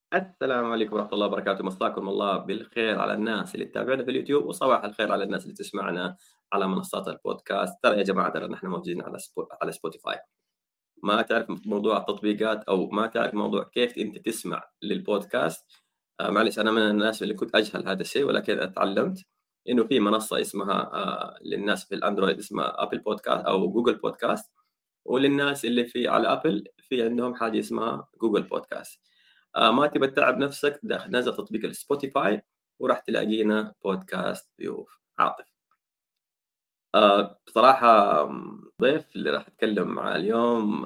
السلام عليكم ورحمة الله وبركاته، مساكم الله بالخير على الناس اللي تتابعنا في اليوتيوب، وصباح الخير على الناس اللي تسمعنا على منصات البودكاست. ترى يا جماعة نحن موجودين على سبوتيفاي. ما تعرف موضوع التطبيقات أو ما تعرف موضوع كيف أنت تسمع للبودكاست. معلش أنا من الناس اللي كنت أجهل هذا الشيء، ولكن اتعلمت إنه في منصة اسمها للناس في الأندرويد اسمها أبل بودكاست أو جوجل بودكاست، وللناس اللي على أبل في عندهم حاجة اسمها جوجل بودكاست. ما تبى تتعب نفسك، نزل تطبيق السبوتيفاي وراح تلاقينا بودكاست ضيوف عاطف. بصراحة ضيف اللي راح أتكلم معاه اليوم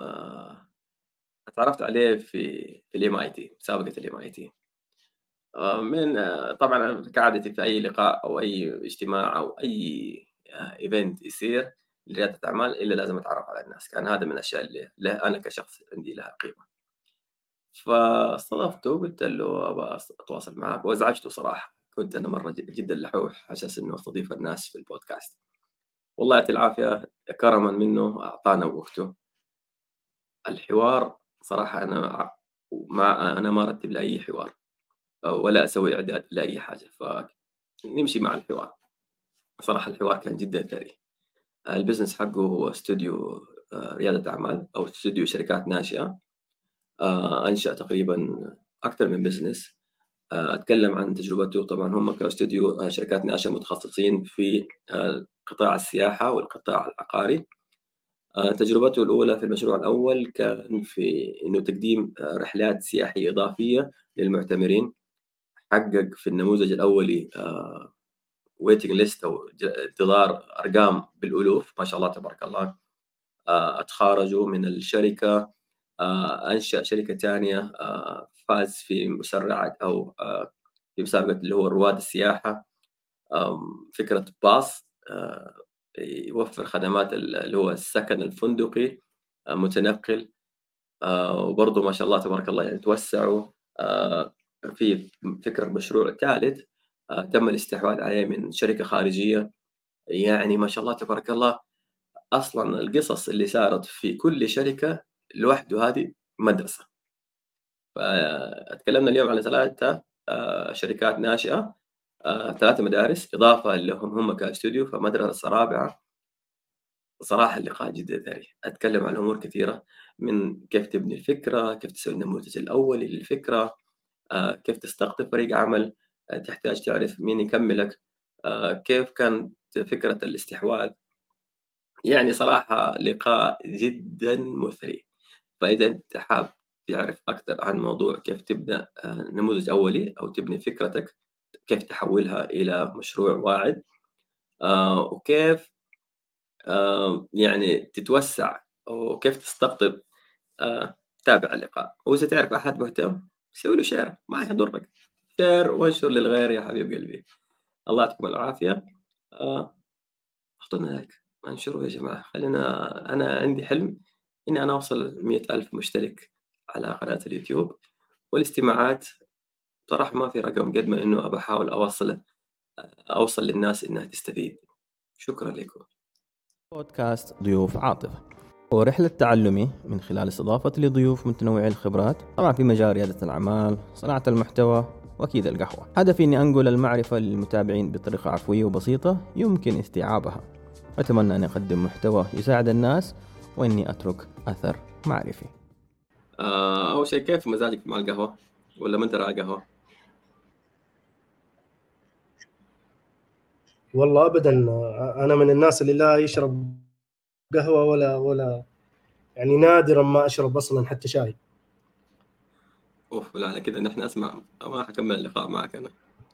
اتعرفت عليه في الMIT، مسابقة الMIT. من طبعًا كعادتي في أي لقاء أو أي اجتماع أو أي event يصير لريادة أعمال إلا لازم أتعرف على الناس، كان هذا من الأشياء اللي أنا كشخص عندي لها قيمة. فاستضفته وقُلت له أبغى أتواصل معاك وأزعجته صراحة، كنت أنا مرّة جدًا لحوح على أساس إنه أستضيف الناس في البودكاست. والله يعطيه العافية كرمًا منه أعطانا وقته. الحوار صراحة أنا ما أرتّب لأي حوار ولا أسوي إعداد لأي حاجة، فنمشي مع الحوار. صراحة الحوار كان جدًا ثري. الbusiness حقه هو استوديو ريادة أعمال أو استوديو شركات ناشئة. أنشأ تقريبًا أكتر من business. أتكلم عن تجربته. طبعًا هم كاستوديو شركات ناشئة متخصصين في قطاع السياحة والقطاع العقاري. تجربته الأولى في المشروع الأول كان في إنه تقديم رحلات سياحية إضافية للمعتمرين. حقق في النموذج الأولي waiting list أو انتظار أرقام بالألوف، ما شاء الله تبارك الله. اتخرجوا من الشركة. أنشأ شركة تانية. فاز في مسرعة أو في مسابقة اللي هو رواد السياحة. فكرة باص يوفر خدمات اللي هو السكن الفندقي متنقل. وبرضه ما شاء الله تبارك الله يعني توسعوا. في فكرة مشروع ثالث تم الاستحواذ عليه من شركة خارجية. يعني ما شاء الله تبارك الله. أصلًا القصص اللي صارت في كل شركة لوحده هذه مدرسة. فاتكلمنا اليوم على 3 شركات ناشئة، 3 مدارس إضافة لهم هم كاستوديو، فمدرسة رابعة. صراحة اللقاء جدًا ثري، أتكلم عن أمور كثيرة، من كيف تبني الفكرة، كيف تسوي النموذج الأولي للفكرة، كيف تستقطب فريق عمل. تحتاج تعرف مين يكملك. كيف كانت فكرة الاستحواذ. يعني صراحة لقاء جدًا مثري. فإذا أنت حابب تعرف أكثر عن موضوع كيف تبدأ نموذج أولي أو تبني فكرتك، كيف تحوّلها إلى مشروع واعد، وكيف يعني تتوسّع وكيف تستقطب، تابع اللقاء. وإذا تعرف أحد مهتم سوي له share ما يضرك، share وانشر للغير يا حبيب قلبي. الله يعطيكم العافية. آآ أخطرنا ذلك، انشروا يا جماعة. أنا عندي حلم إني أنا أوصل 100,000 مشترك على قناة اليوتيوب، والاستماعات بصراحة ما في رقم قد ما إنه أبى أحاول أوصل للناس إنها تستفيد. شكرًا لكم. بودكاست ضيوف عاطفة هو رحلة تعلمي من خلال استضافتي لضيوف متنوعي الخبرات، طبعا في مجال ريادة الأعمال، صناعة المحتوى، وأكيد القهوة. هدفي إني أنقل المعرفة للمتابعين بطريقة عفوية وبسيطة يمكن استيعابها. أتمنى أن أقدم محتوى يساعد الناس وإني أترك أثر معرفي. أول شيء كيف مزاجك مع القهوة؟ والّا ما أنت راعي قهوة؟ والله ابدا، انا من الناس اللي لا يشرب قهوه ولا يعني نادرا ما اشرب اصلا حتى شاي. أوف، لا على كده نحن أسمع ما حاكمل اللقاء معك أنا.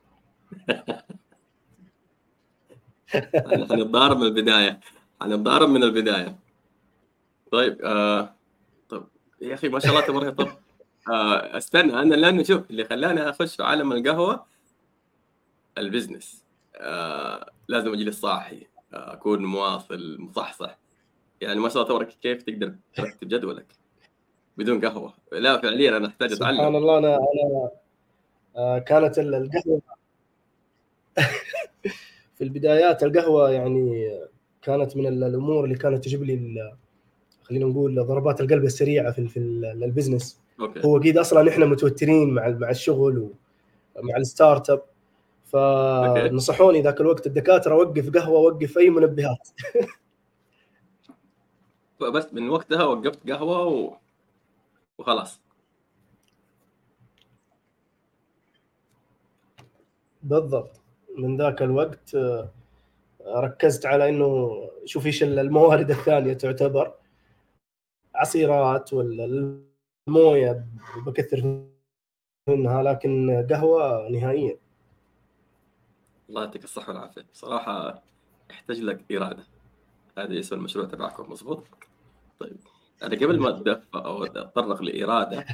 حنتضارب من البداية، حنتضارب من البداية. طيب طب يا أخي ما شاء الله تبارك. طب استنى أنا لأنه شوف اللي خلّاني أخش في عالم القهوة الbusiness. لازم أجلس صاحي، أكون مواصل مصحصح. يعني ما شاء الله تبارك كيف تقدر ترتب جدولك بدون قهوة؟ لا فعليًا أنا أحتاج سبحان أتعلم. الله. انا كانت القهوه في البدايات، القهوه يعني كانت من الامور اللي كانت تجيب لي خلينا نقول ضربات القلب السريعه في البزنس. اوكي هو اكيد اصلا احنا متوترين مع الشغل ومع الستارت اب، اوكي فنصحوني ذاك الوقت الدكاتره وقف قهوه، وقف اي منبهات. بس من وقتها وقفت قهوه وخلاص. بالضبط. من ذاك الوقت ركزت على انه شوف ايش الموارد الثانيه تعتبر، عصيرات ولا المويه بكثر منها، لكن قهوه نهائيا. الله يعطيك الصحه والعافيه. صراحه يحتاج لك اراده. هذا اسم المشروع تبعكم مظبوط. طيب انا قبل ما اتدفع او اتطرق لاراده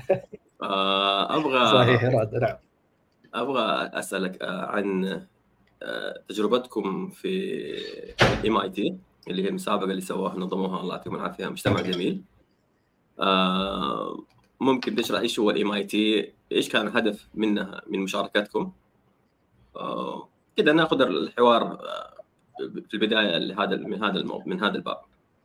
صحيح ابغى راد، نعم. اسالك عن تجربتكم في MIT اللي هي المسابقه اللي سووها نظموها، الله يعطيهم العافيه، مجتمع جميل. ممكن تشرح ايش هو MIT، ايش كان الهدف منها من مشاركتكم؟ كده ناخذ الحوار في البدايه من هذا الباب.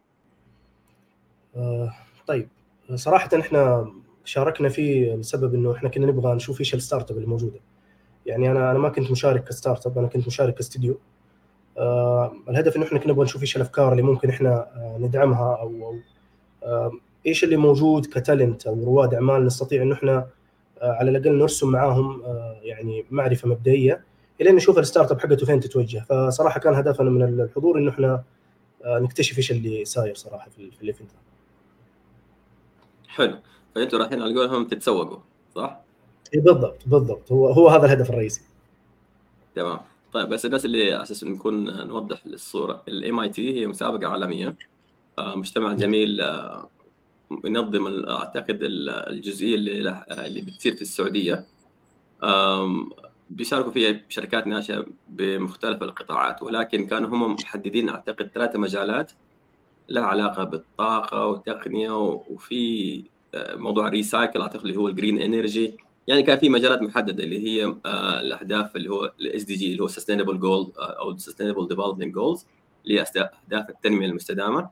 طيب صراحه احنا شاركنا فيه لسبب انه احنا كنا نبغى نشوف ايش الستارت اب الموجوده. يعني انا ما كنت مشارك كستارت اب، انا كنت مشارك كاستديو. الهدف انه احنا كنا نبغى نشوف ايش الافكار اللي ممكن احنا ندعمها، او ايش اللي موجود كتالنت او رواد اعمال نستطيع انه احنا على الاقل نرسم معاهم يعني معرفه مبدئيه الى نشوف الستارت اب حقته فين تتوجه. فصراحه كان هدفنا من الحضور انه احنا نكتشف ايش اللي صاير صراحه في الايفنت. حلو. فانتوا رايحين على قولهم تتسوقوا، صح؟ بالضبط هو هذا الهدف الرئيسي. تمام. طيب بس الناس اللي على اساس نكون نوضح الصوره، MIT هي مسابقه عالميه، مجتمع جميل ينظم اعتقد الجزئيه اللي بتصير في السعوديه. بيشاركوا فيها شركات ناشئه بمختلف القطاعات، ولكن كانوا هم محددين اعتقد 3 مجالات لها علاقه بالطاقه والتقنيه، وفي موضوع ريسايكل اعتقد اللي هو الجرين انرجي. يعني كان في مجالات محدده اللي هي الاهداف اللي هو SDG اللي هو سستينبل جول او سستينبل ديفلوبمنت جولز، اللي هي اهداف التنميه المستدامه.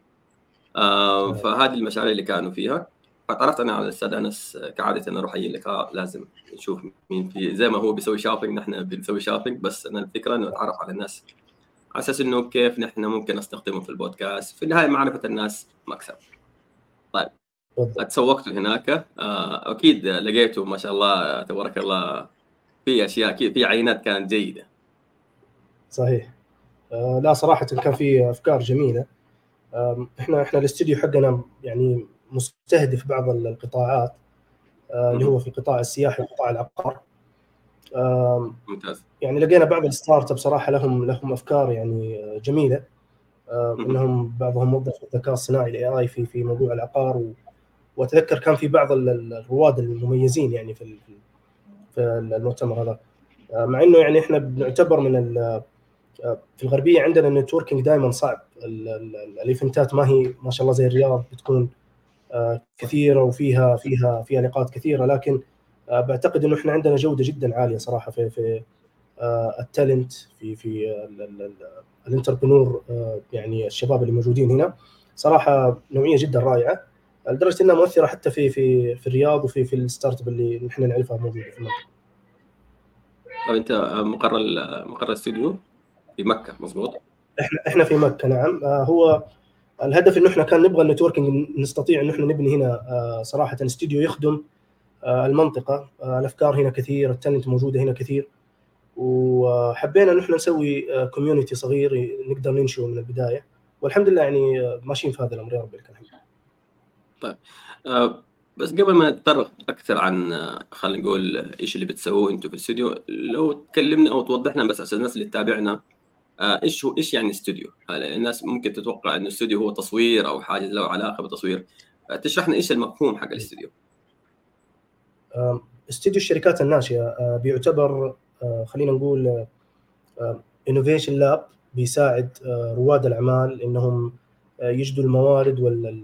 فهذه المشاريع اللي كانوا فيها. فتعرفت انا على الاستاذ انس، كعاده انا اروح اي لقاء لازم نشوف مين في، زي ما هو بيسوي شوبينج نحن بنسوي شوبينج، بس انا الفكره انه اتعرف على الناس على اساس انه كيف نحن ممكن نستخدمه في البودكاست. في النهايه معرفه الناس مكسب. طيب اتسوقتوا هناك، اكيد لقيتوا ما شاء الله تبارك الله في اشياء، في عينات كانت جيده. صحيح. لا صراحه كان في افكار جميله. احنا الاستوديو حقنا يعني مستهدف بعض القطاعات اللي هو في قطاع السياحه وقطاع العقار. ممتاز. يعني لقينا بعض الستارت اب صراحه لهم افكار يعني جميله. انهم بعضهم وظف الذكاء الصناعي الاي في موضوع العقار، واتذكر كان في بعض الرواد المميزين يعني في المؤتمر هذا. مع انه يعني احنا بنعتبر في الغربيه عندنا النتوركينج دائما صعب. الايفنتات ما هي ما شاء الله زي الرياض بتكون كثيره وفيها لقاءات كثيره، لكن بعتقد انه احنا عندنا جوده جدا عاليه صراحه في التالنت، في الانتربرنور. يعني الشباب اللي موجودين هنا صراحه نوعيه جدا رائعه، لدرجه انها مؤثره حتى في الرياض وفي الستارت اب اللي نحن نعرفها موجوده في المنطقه. طيب انت مقر الاستوديو في مكه مظبوط؟ احنا في مكه، نعم. هو الهدف انه احنا كان نبغى النتوركينج، نستطيع انه احنا نبني هنا صراحه استوديو يخدم المنطقه. الافكار هنا كثير، التالنت موجوده هنا كثير، وحبينا انه احنا نسوي كوميونتي صغير نقدر ننشئه من البدايه، والحمد لله يعني ماشيين في هذا الامر، يا رب لك الحمد. طيب بس قبل ما نتطرق اكثر عن خلينا نقول ايش اللي بتسووه انتم في الاستوديو، لو تكلمنا او توضح لنا بس عشان الناس اللي تتابعنا ايش يعني استوديو. الناس ممكن تتوقع انه الاستوديو هو تصوير او حاجه له علاقه بتصوير. تشرح لنا ايش المفهوم حق الاستوديو. استوديو الشركات الناشئه بيعتبر خلينا نقول انوفيشن لاب، بيساعد رواد الاعمال انهم يجدوا الموارد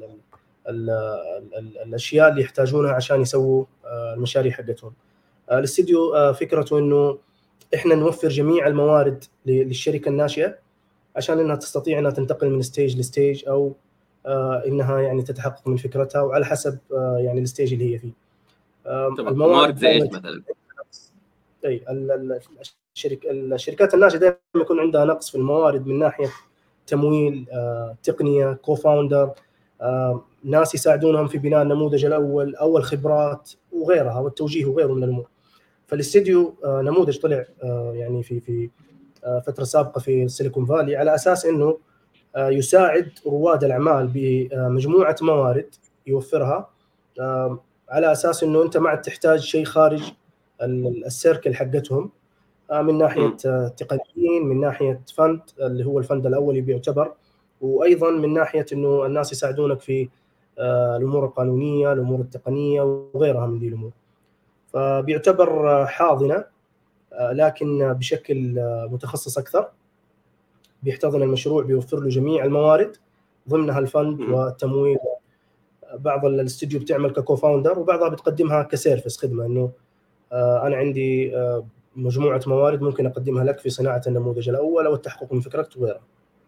الاشياء اللي يحتاجونها عشان يسووا المشاريع حقتهم. الاستوديو فكرته انه احنا نوفر جميع الموارد للشركه الناشئه عشان انها تستطيع انها تنتقل من ستيج لستيج، او انها يعني تتحقق من فكرتها، وعلى حسب يعني الستيج اللي هي فيه. الموارد زي ايش مثلا؟ اي الشركات الناشئه دائما يكون عندها نقص في الموارد من ناحيه تمويل، تقنيه، كوفاوندر، ناس يساعدونهم في بناء النموذج الاول او الخبرات وغيرها والتوجيه وغيره من الامور. فالاستديو نموذج طلع يعني في فتره سابقه في السيليكون فالي على اساس انه يساعد رواد الاعمال بمجموعه موارد يوفرها، على اساس انه انت ما عاد تحتاج شيء خارج السيركل حقتهم، من ناحيه تقنيين، من ناحيه فند اللي هو الفند الاولي بيعتبر، وايضا من ناحيه انه الناس يساعدونك في الامور القانونيه، الامور التقنيه وغيرها من دي الامور. فبيعتبر حاضنه لكن بشكل متخصص اكثر، بيحتضن المشروع، بيوفر له جميع الموارد ضمنها الفند والتمويل. بعض الاستوديو بتعمل ككوفاوندر وبعضها بتقدمها كسيرفيس خدمه، انه انا عندي مجموعه موارد ممكن اقدمها لك في صناعه النموذج الاول او التحقق من فكرك وغيرها.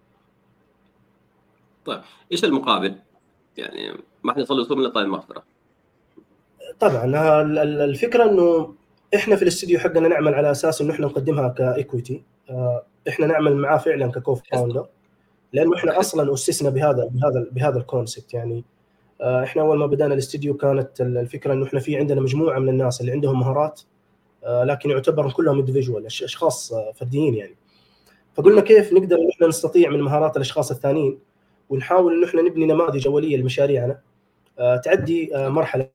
طيب ايش المقابل؟ يعني ما احنا نصل من طالب المخطره. طبعا الفكره انه احنا في الاستوديو حقنا نعمل على اساس انه احنا نقدمها كايكويتي، احنا نعمل معاه فعلا ككوفاوندر، لانه احنا اصلا اسسنا بهذا الكونسبت. يعني احنا اول ما بدانا الاستوديو كانت الفكره انه احنا في عندنا مجموعه من الناس اللي عندهم مهارات، لكن يعتبر كلهم انديفيدوال، اشخاص فرديين يعني. فقلنا كيف نقدر ان احنا نستطيع من مهارات الاشخاص الثانيين ونحاول ان احنا نبني نماذج اوليه لمشاريعنا تعدي مرحله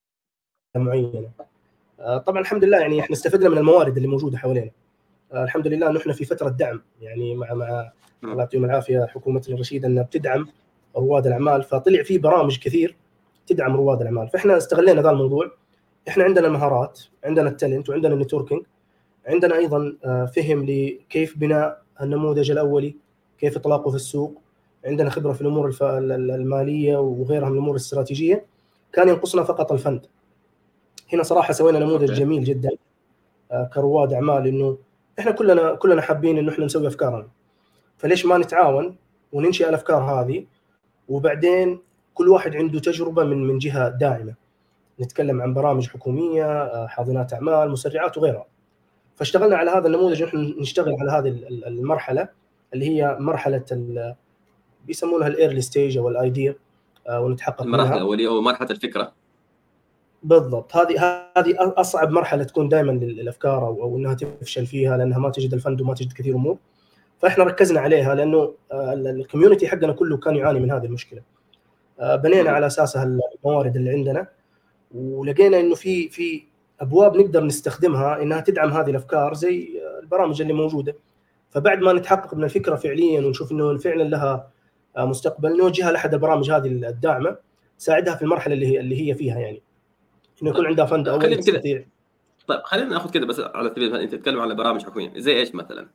معينه. طبعا الحمد لله يعني احنا استفدنا من الموارد اللي موجوده حوالينا. الحمد لله انه احنا في فتره دعم، يعني مع الله يعطيهم العافيه حكومتنا الرشيده انها بتدعم رواد الاعمال، فطلع في برامج كثير تدعم رواد الاعمال. فاحنا استغلينا ذا الموضوع. احنا عندنا المهارات، عندنا التالنت، وعندنا النتوركينج، عندنا ايضا فهم لكيف بناء النموذج الاولي، كيف اطلاقه في السوق، عندنا خبره في الامور الماليه وغيرها من الامور الاستراتيجيه. كان ينقصنا فقط الفند. هنا صراحه سوينا نموذج جميل جدا كرواد اعمال، انه احنا كلنا حابين انه احنا نسوي افكارنا، فليش ما نتعاون وننشئ الافكار هذه، وبعدين كل واحد عنده تجربه من جهه داعمه. نتكلم عن برامج حكوميه، حاضنات اعمال، مسرعات وغيرها. فاشتغلنا على هذا النموذج، نحن نشتغل على هذه المرحله اللي هي مرحله بيسمونها الايرلي ستيج او الايديا، ونتحقق منها. المرحله الاوليه او مرحله الفكره. بالضبط. هذه اصعب مرحله تكون دائما للافكار، او انها تفشل فيها لانها ما تجد الفند وما تجد كثير امور. فاحنا ركزنا عليها لانه الكوميونتي حقنا كله كان يعاني من هذه المشكله. بنينا على اساسها الموارد اللي عندنا، ولقينا انه في ابواب نقدر نستخدمها انها تدعم هذه الافكار زي البرامج اللي موجوده. فبعد ما نتحقق من الفكره فعليا ونشوف انه فعلا لها مستقبل، نوجهها لاحد البرامج هذه الداعمه تساعدها في المرحله اللي هي فيها، يعني انه يكون عندها فند اول تستطيع. طيب خلينا ناخذ كده بس على سبيل المثال، انت تتكلم على برامج حكوميه زي ايش مثلا؟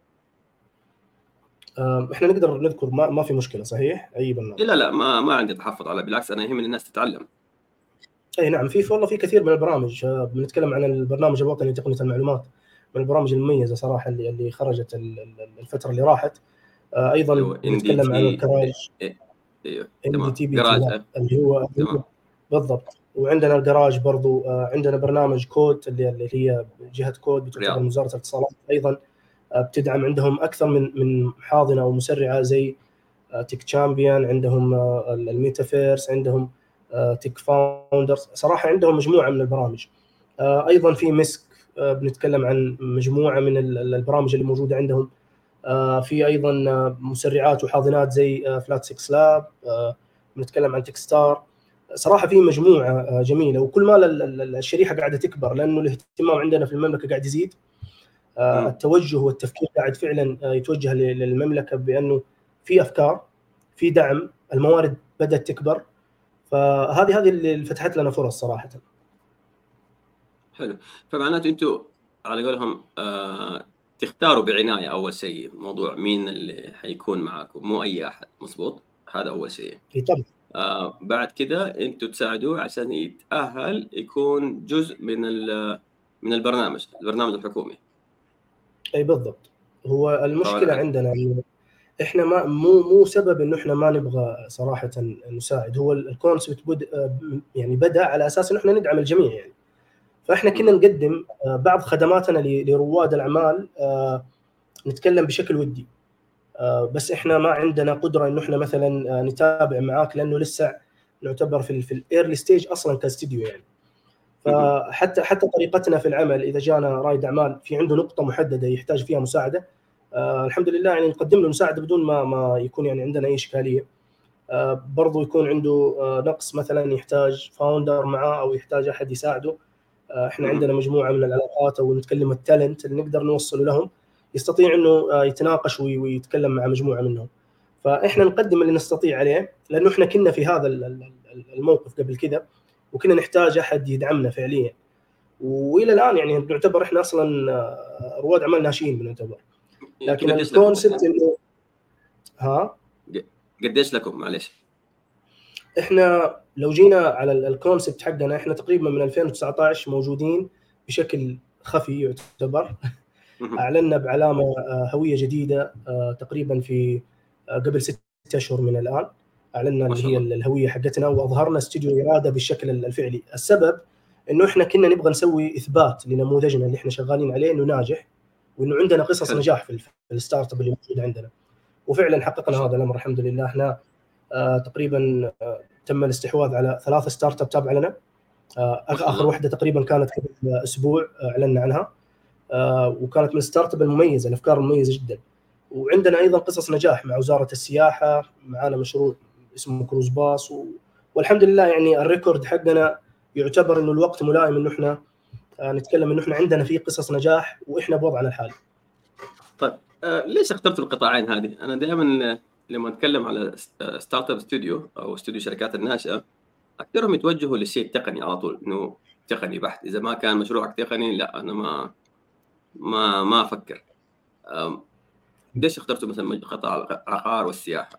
احنا نقدر نذكر، ما في مشكله. صحيح اي برنامج؟ لا ما عندي تحفظ على، بالعكس انا يهمني الناس تتعلم. اي نعم، والله في كثير من البرامج. بنتكلم عن البرنامج الوطني لتقنيه المعلومات، من البرامج المميزه صراحه اللي خرجت الفتره اللي راحت. ايضا بنتكلم عن الجراج. ايوه تمام. اللي هو بالضبط. وعندنا الجراج برضو. عندنا برنامج كود اللي هي جهه كود بتعتبر من وزاره الاتصالات، ايضا بتدعم. عندهم اكثر من حاضنه او مسرعه زي تيك تشامبيون، عندهم الميتافيرس، عندهم تيك فاوندرز. صراحه عندهم مجموعه من البرامج. ايضا في مسك، بنتكلم عن مجموعه من البرامج اللي موجوده عندهم. في ايضا مسرعات وحاضنات زي فلات 6 لاب. بنتكلم عن تكستار. صراحه في مجموعه جميله، وكل ما الشريحه قاعده تكبر لانه الاهتمام عندنا في المملكه قاعد يزيد. التوجه والتفكير قاعد فعلا يتوجه للمملكه بانه في افكار، في دعم، الموارد بدات تكبر. فهذه اللي فتحت لنا فرص صراحه. حلو. فمعناته انتم على قولهم تختاروا بعنايه اول شيء موضوع مين اللي حيكون معاكم، مو اي احد. مزبوط، هذا اول شيء. طبعا. بعد كده انتم تساعدوه عشان يتاهل يكون جزء من البرنامج الحكومي. اي بالضبط. هو المشكله عندنا احنا ما مو سبب انه احنا ما نبغى صراحه نساعد. هو الكونسبت يعني بدا على اساس انه احنا ندعم الجميع يعني. فاحنا كنا نقدم بعض خدماتنا لرواد الاعمال، نتكلم بشكل ودي. بس احنا ما عندنا قدره انه احنا مثلا نتابع معاك، لانه لسه نعتبر في الايرلي ستيج اصلا كاستديو يعني. فحتى طريقتنا في العمل، اذا جانا رائد اعمال في عنده نقطه محدده يحتاج فيها مساعده، الحمد لله يعني نقدم له مساعده بدون ما يكون يعني عندنا اي اشكاليه. برضو يكون عنده نقص مثلا يحتاج فاوندر معاه او يحتاج احد يساعده، احنا عندنا مجموعه من العلاقات او نتكلم التالنت اللي نقدر نوصله لهم، يستطيع انه يتناقش ويتكلم مع مجموعه منهم. فاحنا نقدم اللي نستطيع عليه، لانه احنا كنا في هذا الموقف قبل كذا، وكنا نحتاج احد يدعمنا فعليا. والى الان يعني نعتبر احنا اصلا رواد اعمال ناشئين بنعتبر. لكن الكونسبت انه قديش لكم معلش؟ احنا لو جينا على الكونسبت حقنا، احنا تقريبا من 2019 موجودين بشكل خفي يعتبر. اعلنا بعلامه هويه جديده تقريبا في قبل 6 اشهر من الان. اعلنا اللي هي الهويه حقتنا، واظهرنا استوديو اراده بالشكل الفعلي. السبب انه احنا كنا نبغى نسوي اثبات لنموذجنا اللي احنا شغالين عليه انه ناجح، وانه عندنا قصص نجاح في الستارت اب اللي موجود عندنا. وفعلا حققنا هذا الامر الحمد لله. احنا تقريبا تم الاستحواذ على 3 ستارت اب تابعه لنا. اخر واحده تقريبا كانت قبل اسبوع اعلنا عنها، وكانت من الستارت اب المميزه، الافكار المميزه جدا. وعندنا ايضا قصص نجاح مع وزاره السياحه، معنا مشروع اسمه كروز باص، والحمد لله يعني الريكورد حقنا يعتبر انه الوقت ملائم انه احنا نتكلم انه احنا عندنا في قصص نجاح واحنا بوضعنا الحالي. طيب ليش اخترتوا القطاعين هذه؟ انا دائما لما اتكلم على ستارت اب استوديو او استوديو شركات الناشئه، اكثرهم يتوجهوا للشيء التقني على طول، انه تقني بحت. اذا ما كان مشروعك تقني، لا انا ما افكر. ليش اخترتوا مثلا قطاع العقار والسياحه؟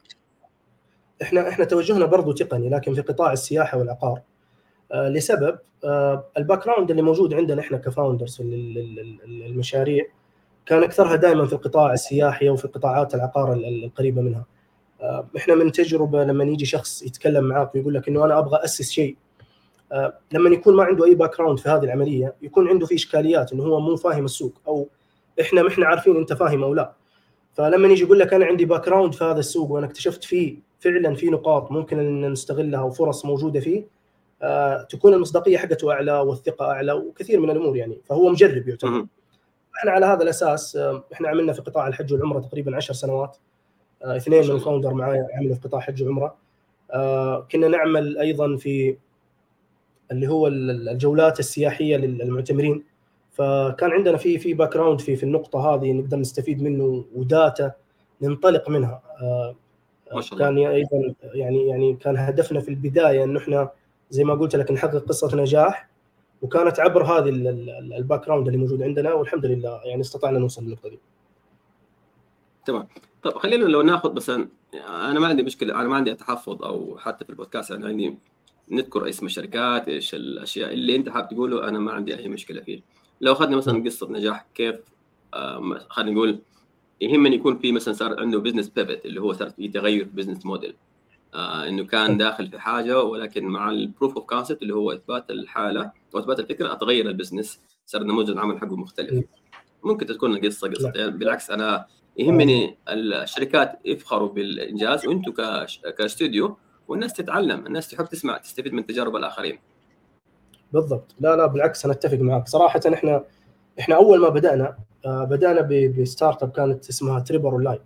احنا توجهنا برضو تقني، لكن في قطاع السياحه والعقار لسبب الباك جراوند اللي موجود عندنا احنا كفاوندرز المشاريع كان اكثرها دائما في القطاع السياحي وفي قطاعات العقار القريبه منها. احنا من تجربه لما يجي شخص يتكلم معاك ويقول لك انه انا ابغى اسس شيء، لما يكون ما عنده اي باك جراوند في هذه العمليه، يكون عنده في اشكاليات انه هو مو فاهم السوق، او احنا عارفين انت فاهم او لا. فلما يجي يقول لك انا عندي باك جراوند في هذا السوق وانا اكتشفت فيه فعلا في نقاط ممكن ان نستغلها وفرص موجوده فيه، تكون المصداقيه حقته اعلى والثقه اعلى وكثير من الامور يعني. فهو مجرب يعتبر. احنا على هذا الاساس احنا عملنا في قطاع الحج والعمره تقريبا 10 سنوات. 2 من الفاوندر معايا عملوا في قطاع حج وعمره. كنا نعمل ايضا في اللي هو الجولات السياحيه للمعتمرين. فكان عندنا في باك جراوند في النقطه هذه نقدر نستفيد منه وداتا ننطلق منها. ما شاء الله. كان ايضا يعني كان هدفنا في البدايه انه احنا زي ما قلت لك نحقق قصه نجاح، وكانت عبر هذه الباك جراوند اللي موجود عندنا، والحمد لله يعني استطعنا نوصل للنقطه دي. تمام. طب خلينا لو ناخذ مثلا، انا ما عندي مشكله، انا ما عندي تحفظ او حتى في البودكاست انا عندي نذكر اسم الشركات، ايش الاشياء اللي انت حابب تقوله، انا ما عندي اي مشكله فيه. لو اخذنا مثلا قصه نجاح كيف، خلينا نقول يهمني يكون في مثلا صار عنده بزنس بيفت، اللي هو صار في تغير في بزنس موديل، انه كان داخل في حاجه ولكن مع البروف اوف كونسبت اللي هو اثبات الحاله واثبات الفكره اتغير البزنس، صار نموذج العمل حقه مختلف. ممكن تكون القصه قصتين. بالعكس انا يهمني الشركات يفخروا بالانجاز، وانتم كاستوديو والناس تتعلم، الناس تحب تسمع تستفيد من تجارب الاخرين. بالضبط. لا بالعكس انا اتفق معك صراحه. احنا اول ما بدانا بستارت اب كانت اسمها تريبر اونلاين.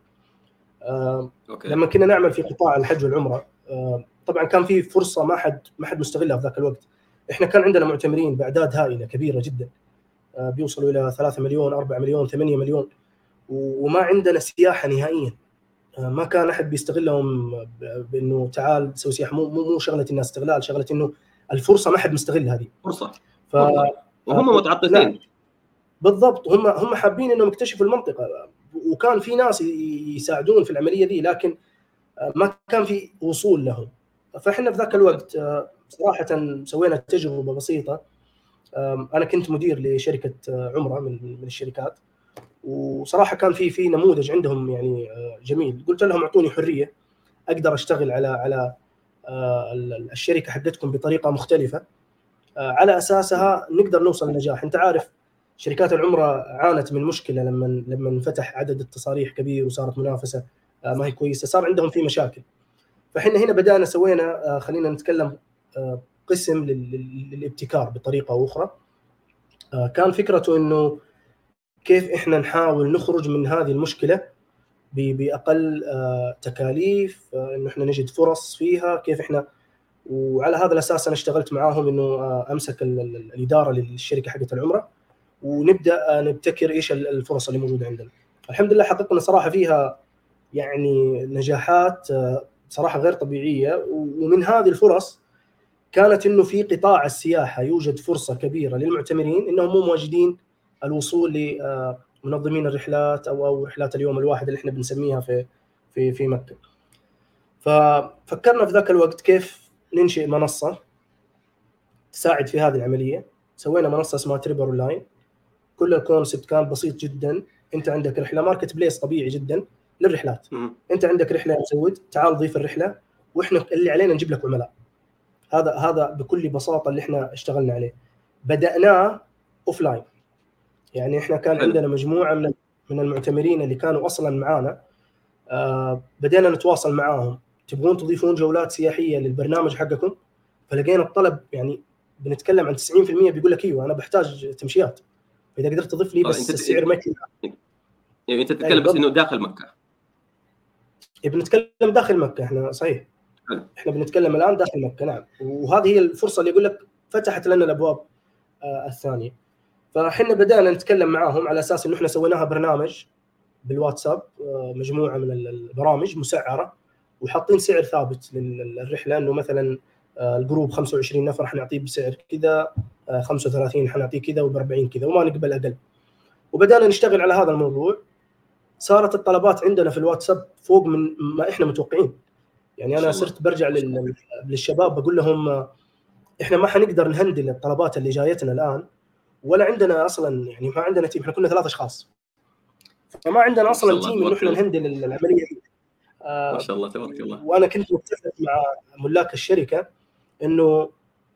لما كنا نعمل في قطاع الحج والعمره، طبعا كان في فرصه ما حد مستغلها في ذاك الوقت. احنا كان عندنا معتمرين باعداد هائله كبيره جدا، بيوصلوا الى 3 مليون 4 مليون 8 مليون، وما عندنا سياحه نهائيا. ما كان احد بيستغلهم بانه تعال سوي سياحه. مو شغله الناس استغلال، شغله انه الفرصه ما حد مستغل هذه فرصه. وهم متعطشين. نعم. بالضبط. هم حابين انهم يكتشفوا المنطقه، وكان في ناس يساعدون في العمليه دي، لكن ما كان في وصول لهم. فاحنا في ذاك الوقت صراحه سوينا تجربه بسيطه. انا كنت مدير لشركه عمره من الشركات، وصراحه كان في نموذج عندهم يعني جميل. قلت لهم اعطوني حريه اقدر اشتغل على الشركه حقتكم بطريقه مختلفه، على اساسها نقدر نوصل لنجاح. انت عارف شركات العمره عانت من مشكله لما انفتح عدد التصاريح كبير وصارت منافسه ما هي كويسه، صار عندهم في مشاكل. فاحنا هنا بدانا سوينا خلينا نتكلم قسم للابتكار بطريقه او اخرى. كان فكرته انه كيف احنا نحاول نخرج من هذه المشكله باقل تكاليف، انه احنا نجد فرص فيها كيف احنا. وعلى هذا الاساس انا اشتغلت معاهم انه امسك الاداره للشركه حقت العمره، ونبدا نبتكر ايش الفرص اللي موجوده عندنا. الحمد لله حققنا صراحه فيها يعني نجاحات صراحه غير طبيعيه. ومن هذه الفرص كانت انه في قطاع السياحه يوجد فرصه كبيره للمعتمرين انهم مو مواجدين الوصول لمنظمين الرحلات او رحلات اليوم الواحد اللي احنا بنسميها في مكه. ففكرنا في ذاك الوقت كيف ننشئ منصه تساعد في هذه العمليه. سوينا منصه اسمها تريبر اونلاين. كل الكونسبت كان بسيط جدا. انت عندك رحله ماركت بليس طبيعي جدا للرحلات. انت عندك رحله مسود، تعال ضيف الرحله واحنا اللي علينا نجيب لك عملاء. هذا بكل بساطه اللي احنا اشتغلنا عليه. بدأناه اوفلاين، يعني احنا كان عندنا مجموعه من المعتمرين اللي كانوا اصلا معانا. بدينا نتواصل معاهم، تبغون تضيفون جولات سياحيه للبرنامج حقكم؟ فلقينا الطلب يعني بنتكلم عن 90% بيقول لك ايوه انا بحتاج تمشيات، اذا قدرت تضيف لي بس السعر ما يعني انت تتكلم بس انه داخل مكه. بنتكلم داخل مكه احنا صحيح. احنا بنتكلم الان داخل مكه. نعم. وهذه هي الفرصه اللي يقول لك فتحت لنا الابواب الثانيه. فاحنا بدانا نتكلم معاهم على اساس انه احنا سويناها برنامج بالواتساب، مجموعه من البرامج مسعره وحاطين سعر ثابت للرحله، انه مثلا الجروب 25 نفر حنعطيه بسعر كذا، 35 حنعطيه كذا، و40 كذا، وما نقبل اقل. وبدانا نشتغل على هذا الموضوع. صارت الطلبات عندنا في الواتساب فوق من ما احنا متوقعين. يعني انا صرت برجع للشباب بقول لهم احنا ما حنقدر نهندل الطلبات اللي جايتنا الان، ولا عندنا اصلا يعني ما عندنا تيم. احنا كنا 3 اشخاص، فما عندنا اصلا تيم انه احنا نهندل العمليه دي. ما شاء الله تبارك الله. وانا كنت متفق مع ملاك الشركه انه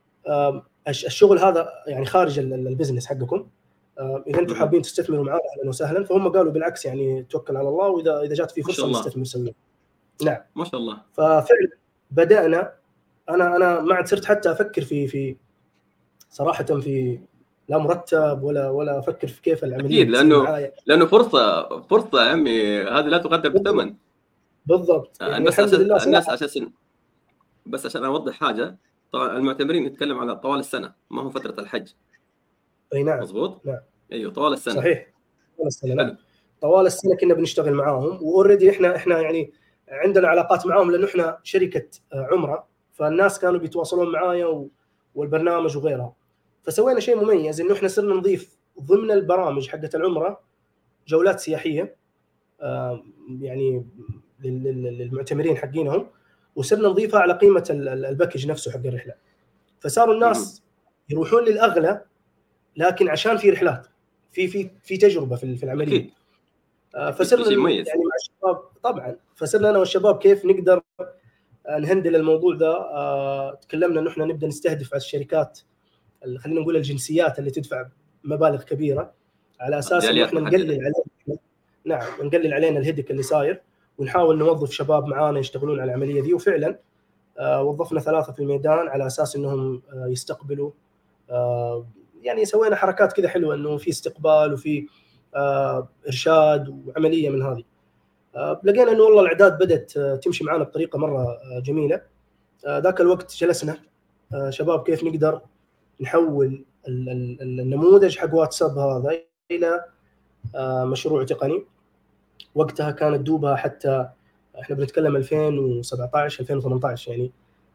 الشغل هذا يعني خارج البزنس حقكم، اذا انتم حابين تستثمروا معنا اهلا وسهلا. فهم قالوا بالعكس يعني توكل على الله، واذا جات في فرصه نستثمر سويا. نعم ما شاء الله. ففعلا بدانا. انا ما عاد صرت حتى افكر في صراحه في لا مرتب ولا افكر في كيف العمليه. اكيد لانه فرصه يا عمي، هذه لا تقدر بثمن. بالضبط. يعني الناس اساسا بس عشان اوضح حاجه، طبعا المعتمرين نتكلم على طوال السنه، ما هو فتره الحج. اي نعم مضبوط. نعم ايوه طوال السنه. صحيح طوال السنه. نعم طوال السنه كنا بنشتغل معاهم، واوريدي احنا يعني عندنا علاقات معاهم لانه احنا شركه عمره، فالناس كانوا بيتواصلون معايا والبرنامج وغيرها. فسوينا شيء مميز انه احنا صرنا نضيف ضمن البرامج حقت العمره جولات سياحيه يعني للمعتمرين حقينهم، وصرنا نضيفها على قيمه الباكج نفسه حق الرحله. فصاروا الناس يروحون للاغلى لكن عشان في رحلات في تجربه في العمليه. فصرنا يعني مع الشباب طبعا، فصرنا انا والشباب كيف نقدر نهندل الموضوع ده. تكلمنا انه احنا نبدا نستهدف على الشركات خلينا نقول الجنسيات اللي تدفع مبالغ كبيره، على اساس انه احنا نقلل علينا. نعم نقلل علينا الهدك اللي صاير، ونحاول نوظف شباب معانا يشتغلون على العمليه دي. وفعلا وظفنا 3 في الميدان على اساس انهم يستقبلوا. يعني سوينا حركات كذا حلوه، انه في استقبال وفي ارشاد وعمليه من هذه. لقينا انه والله الاعداد بدات تمشي معنا بطريقه مره جميله. ذاك الوقت جلسنا شباب كيف نقدر نحول النموذج حق واتساب هذا الى مشروع تقني. وقتها كانت دوبها حتى احنا بنتكلم 2017 2018 يعني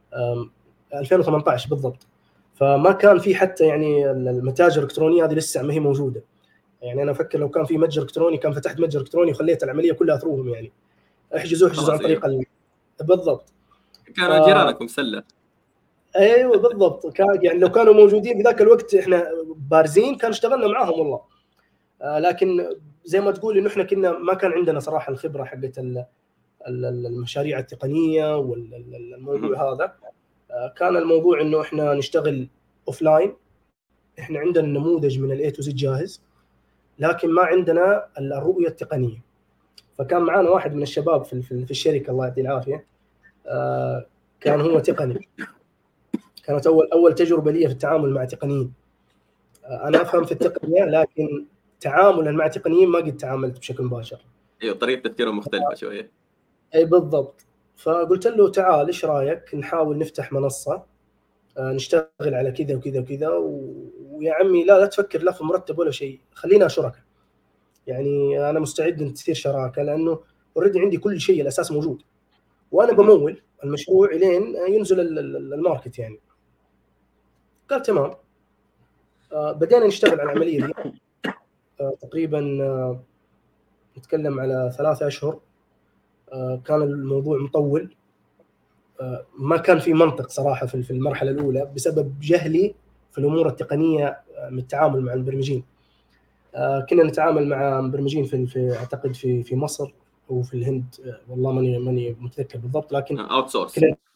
2018 بالضبط. فما كان في حتى يعني المتاجر الالكترونيه هذه لسه ما هي موجوده. يعني انا افكر لو كان في متجر الكتروني كان فتحت متجر الكتروني وخليت العمليه كلها ثروهم، يعني احجزوا عن طريق بالضبط. كانوا جيرانكم سله. ايوه بالضبط. يعني لو كانوا موجودين في ذاك الوقت احنا بارزين كان اشتغلنا معاهم والله. لكن زي ما تقول انه احنا كنا ما كان عندنا صراحه الخبره حقت المشاريع التقنيه والموضوع هذا. كان الموضوع انه احنا نشتغل اوفلاين. احنا عندنا النموذج من الاي تو زد جاهز، لكن ما عندنا الرؤيه التقنيه. فكان معنا واحد من الشباب في الشركه الله يعطيه العافيه، كان هو تقني. كانت اول تجربه لي في التعامل مع تقنيين. انا افهم في التقنيه، لكن تعاملا مع تقنيين ما قد تعاملت بشكل مباشر. ايوه طريقه تفكيرهم مختلفه شويه. اي بالضبط. فقلت له تعال ايش رايك نحاول نفتح منصه نشتغل على كذا وكذا وكذا، ويا عمي لا تفكر لا في مرتب ولا شيء، خلينا شركاء. يعني انا مستعد ان تصير شراكه، لانه اوريدي عندي كل شيء، الاساس موجود، وانا بمول المشروع الين ينزل الماركت يعني. قال تمام. بدينا نشتغل على العمليه دي. تقريبا نتكلم على 3 أشهر. كان الموضوع مطول. ما كان في منطق صراحه في المرحله الاولى بسبب جهلي في الامور التقنيه من التعامل مع المبرمجين. كنا نتعامل مع مبرمجين في اعتقد في مصر وفي الهند. والله ماني متذكر بالضبط، لكن اوت سورس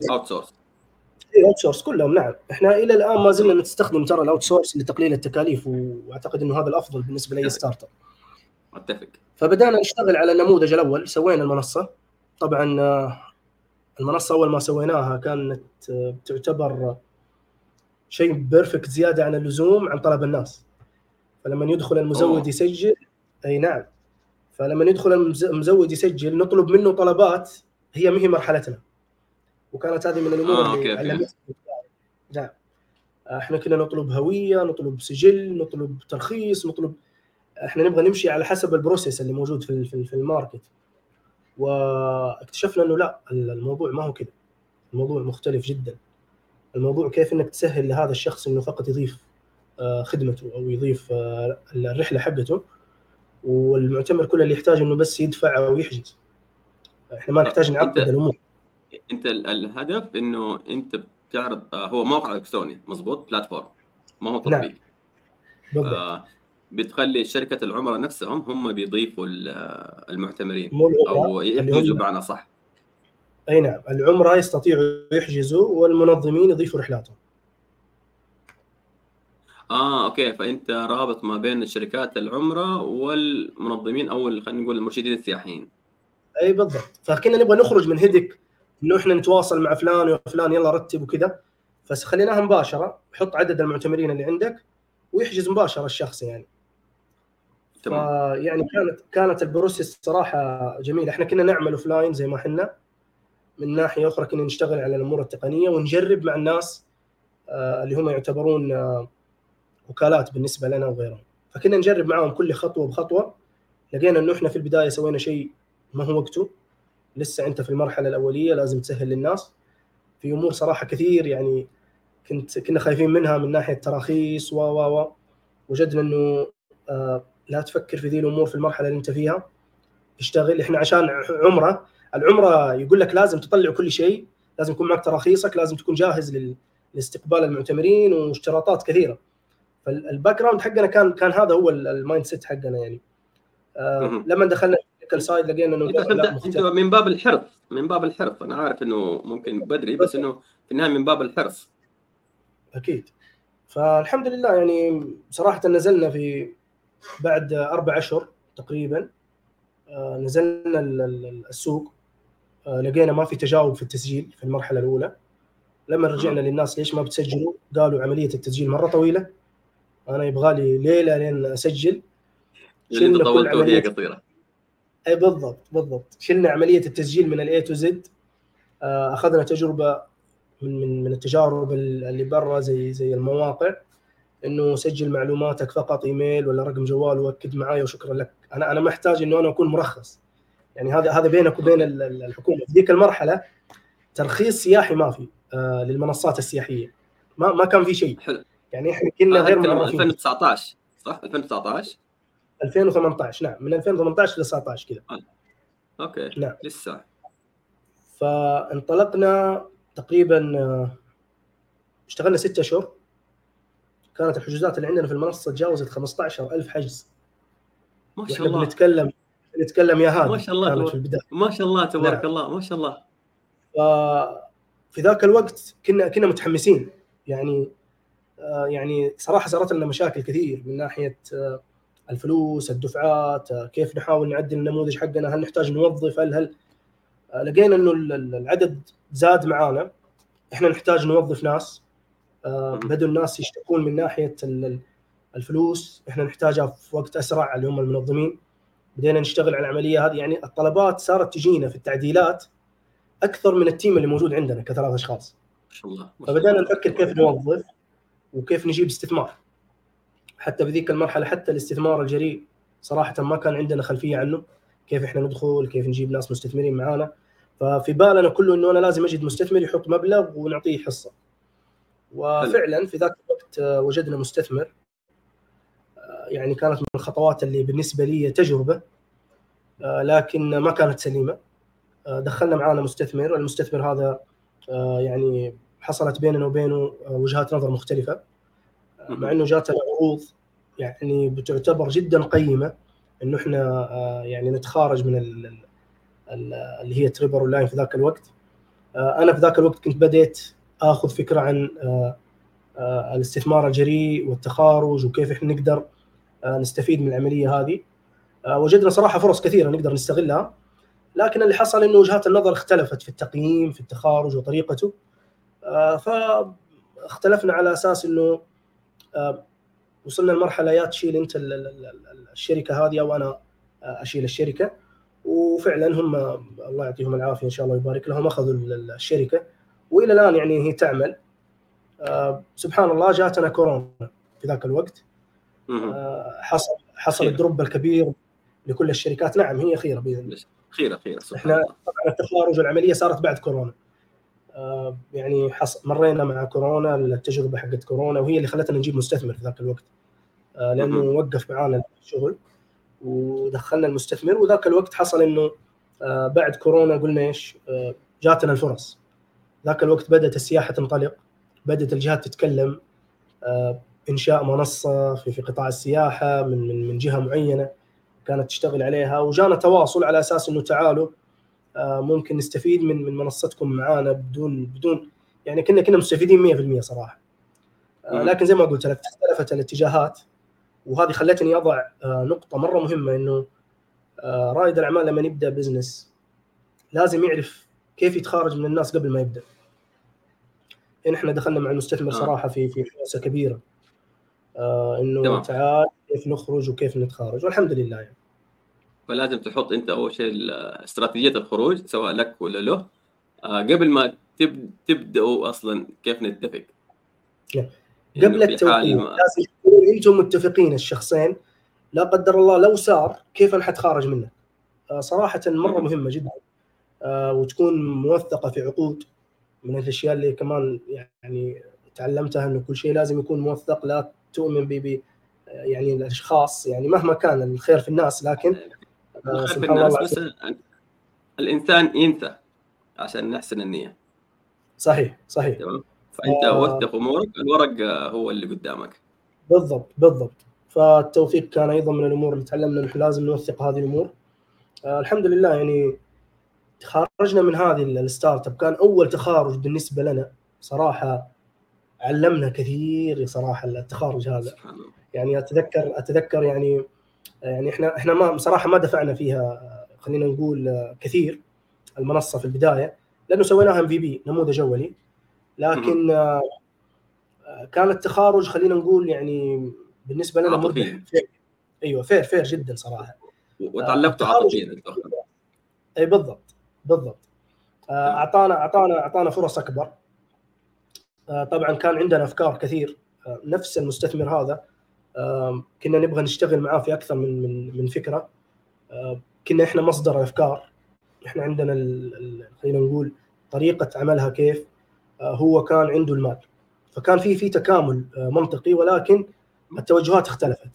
كلهم. نعم، احنا الى الان ما زلنا نستخدم ترى الاوت سورس لتقليل التكاليف، واعتقد انه هذا الافضل بالنسبه لاي ستارت اب. اتفق. فبدانا نشتغل على النموذج الاول، سوينا المنصه. طبعا المنصه اول ما سويناها كانت تعتبر شيء بيرفكت زياده عن اللزوم عن طلب الناس. فلما يدخل المزود يسجل، اي نعم، فلما يدخل المزود يسجل نطلب منه طلبات هي ما هي مرحلتنا. وكانت هذه من الامور اللي علمتني. نعم، احنا كنا نطلب هويه، نطلب سجل، نطلب ترخيص، احنا نبغى نمشي على حسب البروسيس اللي موجود في الماركت. واكتشفنا انه لا، الموضوع ما هو كذا، الموضوع مختلف جدا. الموضوع كيف انك تسهل لهذا الشخص انه فقط يضيف خدمته او يضيف الرحله حقته، والمعتمر كله اللي يحتاج انه بس يدفع او يحجز. احنا ما نحتاج نعقد الامور. انت الهدف انه انت بتعرض هو موقع الكتروني مضبوط، بلاتفورم، ما هو تطبيق. نعم بالضبط. بتخلي شركه العملاء نفسهم هم بيضيفوا المعتمرين او يحجزوا معنا، صح؟ اي نعم، العمراء يستطيعوا يحجزوا والمنظمين يضيفوا رحلاتهم. اوكي، فانت رابط ما بين شركات العمره والمنظمين او خلينا نقول المرشدين السياحيين. اي بالضبط. فكنا نبغى نخرج من هدك انه احنا نتواصل مع فلان وفلان يلا رتب وكذا، فخليناها مباشره. حط عدد المعتمرين اللي عندك ويحجز مباشره الشخص يعني. يعني كانت البروسيس صراحه جميله. احنا كنا نعمل اوفلاين زي ما احنا، من ناحيه اخرى كنا نشتغل على الامور التقنيه ونجرب مع الناس اللي هم يعتبرون وكالات بالنسبه لنا وغيرهم. فكنا نجرب معهم كل خطوه بخطوه. لقينا انه احنا في البدايه سوينا شيء ما هو وقته، لسه انت في المرحله الاوليه لازم تسهل للناس. في امور صراحه كثير يعني كنا خايفين منها من ناحيه تراخيص وجدنا انه لا تفكر في ذي الامور في المرحله اللي انت فيها. اشتغل. احنا عشان العمره يقول لك لازم تطلع كل شيء، لازم يكون معك تراخيصك، لازم تكون جاهز لاستقبال المعتمرين واشتراطات كثيره. فالباك جراوند حقنا كان هذا هو المايند سيت حقنا يعني. لما دخلنا السايد لقينا انه انت من باب الحرص. انا عارف انه ممكن بدري، بس انه في النهايه من باب الحرص. اكيد. فالحمد لله يعني صراحه نزلنا في بعد 4 أشهر تقريبا. نزلنا السوق. لقينا ما في تجاوب في التسجيل في المرحله الاولى. لما رجعنا للناس ليش ما بتسجلوا، قالوا عمليه التسجيل مره طويله، انا يبغى لي ليله لين اسجل. شلنا كل عمليه قصيره. اي بالضبط. شلنا عمليه التسجيل من الاي تو زد. اخذنا تجربه من التجارب اللي برا زي المواقع، انه سجل معلوماتك فقط، ايميل ولا رقم جوال واكد معايا وشكرا لك. انا ما احتاج انه انا اكون مرخص يعني. هذا بينك وبين الحكومه. في ذيك المرحله ترخيص سياحي ما في للمنصات السياحيه، ما كان في شيء يعني. احنا كنا غير معرفين. 2019 صح؟ 2018 نعم، من 2018 ل 19 كذا. اوكي نعم لسه. فانطلقنا تقريبا، اشتغلنا 6 أشهر. كانت الحجوزات اللي عندنا في المنصه تجاوزت 15,000 حجز. ما شاء واحنا الله بنتكلم يا هادي ما شاء الله كانت في البدايه. ما شاء الله تبارك نعم. الله ما شاء الله. في ذاك الوقت كنا متحمسين يعني صراحه صارت لنا مشاكل كثير من ناحيه الفلوس، الدفعات، كيف نحاول نعدل النموذج حقنا، هل نحتاج نوظف، هل لقينا انه العدد زاد معانا، احنا نحتاج نوظف ناس، بدوا الناس يشتكون من ناحيه الفلوس، احنا نحتاجها في وقت اسرع اللي هم المنظمين. بدينا نشتغل على العمليه هذه، يعني الطلبات صارت تجينا في التعديلات اكثر من التيم اللي موجود عندنا كثلاث اشخاص. ما شاء الله. فبدأنا نفكر كيف نوظف وكيف نجيب استثمار. حتى بذيك المرحله حتى الاستثمار الجريء صراحه ما كان عندنا خلفيه عنه، كيف احنا ندخل، كيف نجيب ناس مستثمرين معانا. ففي بالنا كله انه انا لازم اجد مستثمر يحط مبلغ ونعطيه حصه. وفعلا في ذاك الوقت وجدنا مستثمر، يعني كانت من الخطوات اللي بالنسبه لي تجربه، لكن ما كانت سليمه. دخلنا معانا مستثمر، المستثمر هذا يعني حصلت بيننا وبينه وجهات نظر مختلفه، مع انه جاتنا عروض يعني بتعتبر جدا قيمه انه احنا يعني نتخارج من اللي هي تريبر اونلاين في ذاك الوقت. انا في ذاك الوقت كنت بديت اخذ فكره عن الاستثمار الجريء والتخارج وكيف احنا نقدر نستفيد من العمليه هذه. وجدنا صراحه فرص كثيره نقدر نستغلها، لكن اللي حصل انه وجهات النظر اختلفت في التقييم في التخارج وطريقته. فاختلفنا على اساس انه وصلنا لمرحله يا تشيل انت الشركه هذه او انا اشيل الشركه. وفعلا هم الله يعطيهم العافيه ان شاء الله ويبارك لهم اخذوا الشركه، والى الان يعني هي تعمل. سبحان الله جاتنا كورونا في ذاك الوقت. حصل الدروب الكبير لكل الشركات. نعم هي خيره باذن الله. خيره احنا طبعا التخارج والعمليه صارت بعد كورونا. يعني مرينا مع كورونا التجربه حقت كورونا، وهي اللي خلتنا نجيب مستثمر في ذاك الوقت، لانه وقف معانا الشغل ودخلنا المستثمر. وذاك الوقت حصل انه بعد كورونا قلنا ايش، جاتنا الفرص. ذاك الوقت بدات السياحه تنطلق، بدات الجهات تتكلم انشاء منصه في قطاع السياحه من جهه معينه كانت تشتغل عليها، وجانا تواصل على اساس انه تعالوا ممكن نستفيد من منصتكم معانا بدون يعني كنا مستفيدين 100% صراحه. لكن زي ما قلت لك اختلفت الاتجاهات، وهذه خلتني اضع نقطه مره مهمه، انه رائد الاعمال لما يبدا بزنس لازم يعرف كيف يتخارج من الناس قبل ما يبدا. احنا دخلنا مع المستثمر صراحه في حوسه كبيره، انه تعال كيف نخرج وكيف نتخارج، والحمد لله يعني. فلازم تحط انت اول شيء استراتيجيه الخروج سواء لك ولا له قبل ما تبداوا اصلا كيف نتفق. قبل التوقيت لازم تكونوا انتم متفقين الشخصين، لا قدر الله لو صار كيف انا حتخارج منه. صراحه مره مهمه جدا، وتكون موثقه في عقود. من الاشياء اللي كمان يعني تعلمتها انه كل شيء لازم يكون موثق، لا تؤمن ب يعني الاشخاص، يعني مهما كان الخير في الناس، لكن الخير في الناس بس الانسان ينسى عشان نحسن النيه. صحيح تمام. فانت وثق امورك، الورق هو اللي قدامك. بالضبط. فالتوثيق كان ايضا من الامور اللي تعلمنا انه لازم نوثق هذه الامور. الحمد لله يعني تخرجنا من هذه الستارت اب. كان اول تخارج بالنسبه لنا صراحه، علمنا كثير صراحه التخارج هذا. يعني اتذكر يعني احنا ما بصراحه ما دفعنا فيها، خلينا نقول كثير المنصه في البدايه، لانه سويناها MVP نموذج اولي، لكن كان التخارج خلينا نقول يعني بالنسبه لنا مربح. ايوه فير جدا صراحه. وتعلمتوا عاطفيا. اي بالضبط. اعطانا فرص اكبر. طبعا كان عندنا افكار كثير. نفس المستثمر هذا كنا نبغى نشتغل معاه في اكثر من فكره. كنا احنا مصدر الافكار، احنا عندنا خلينا نقول طريقه عملها كيف. هو كان عنده المال، فكان في تكامل منطقي، ولكن التوجهات اختلفت.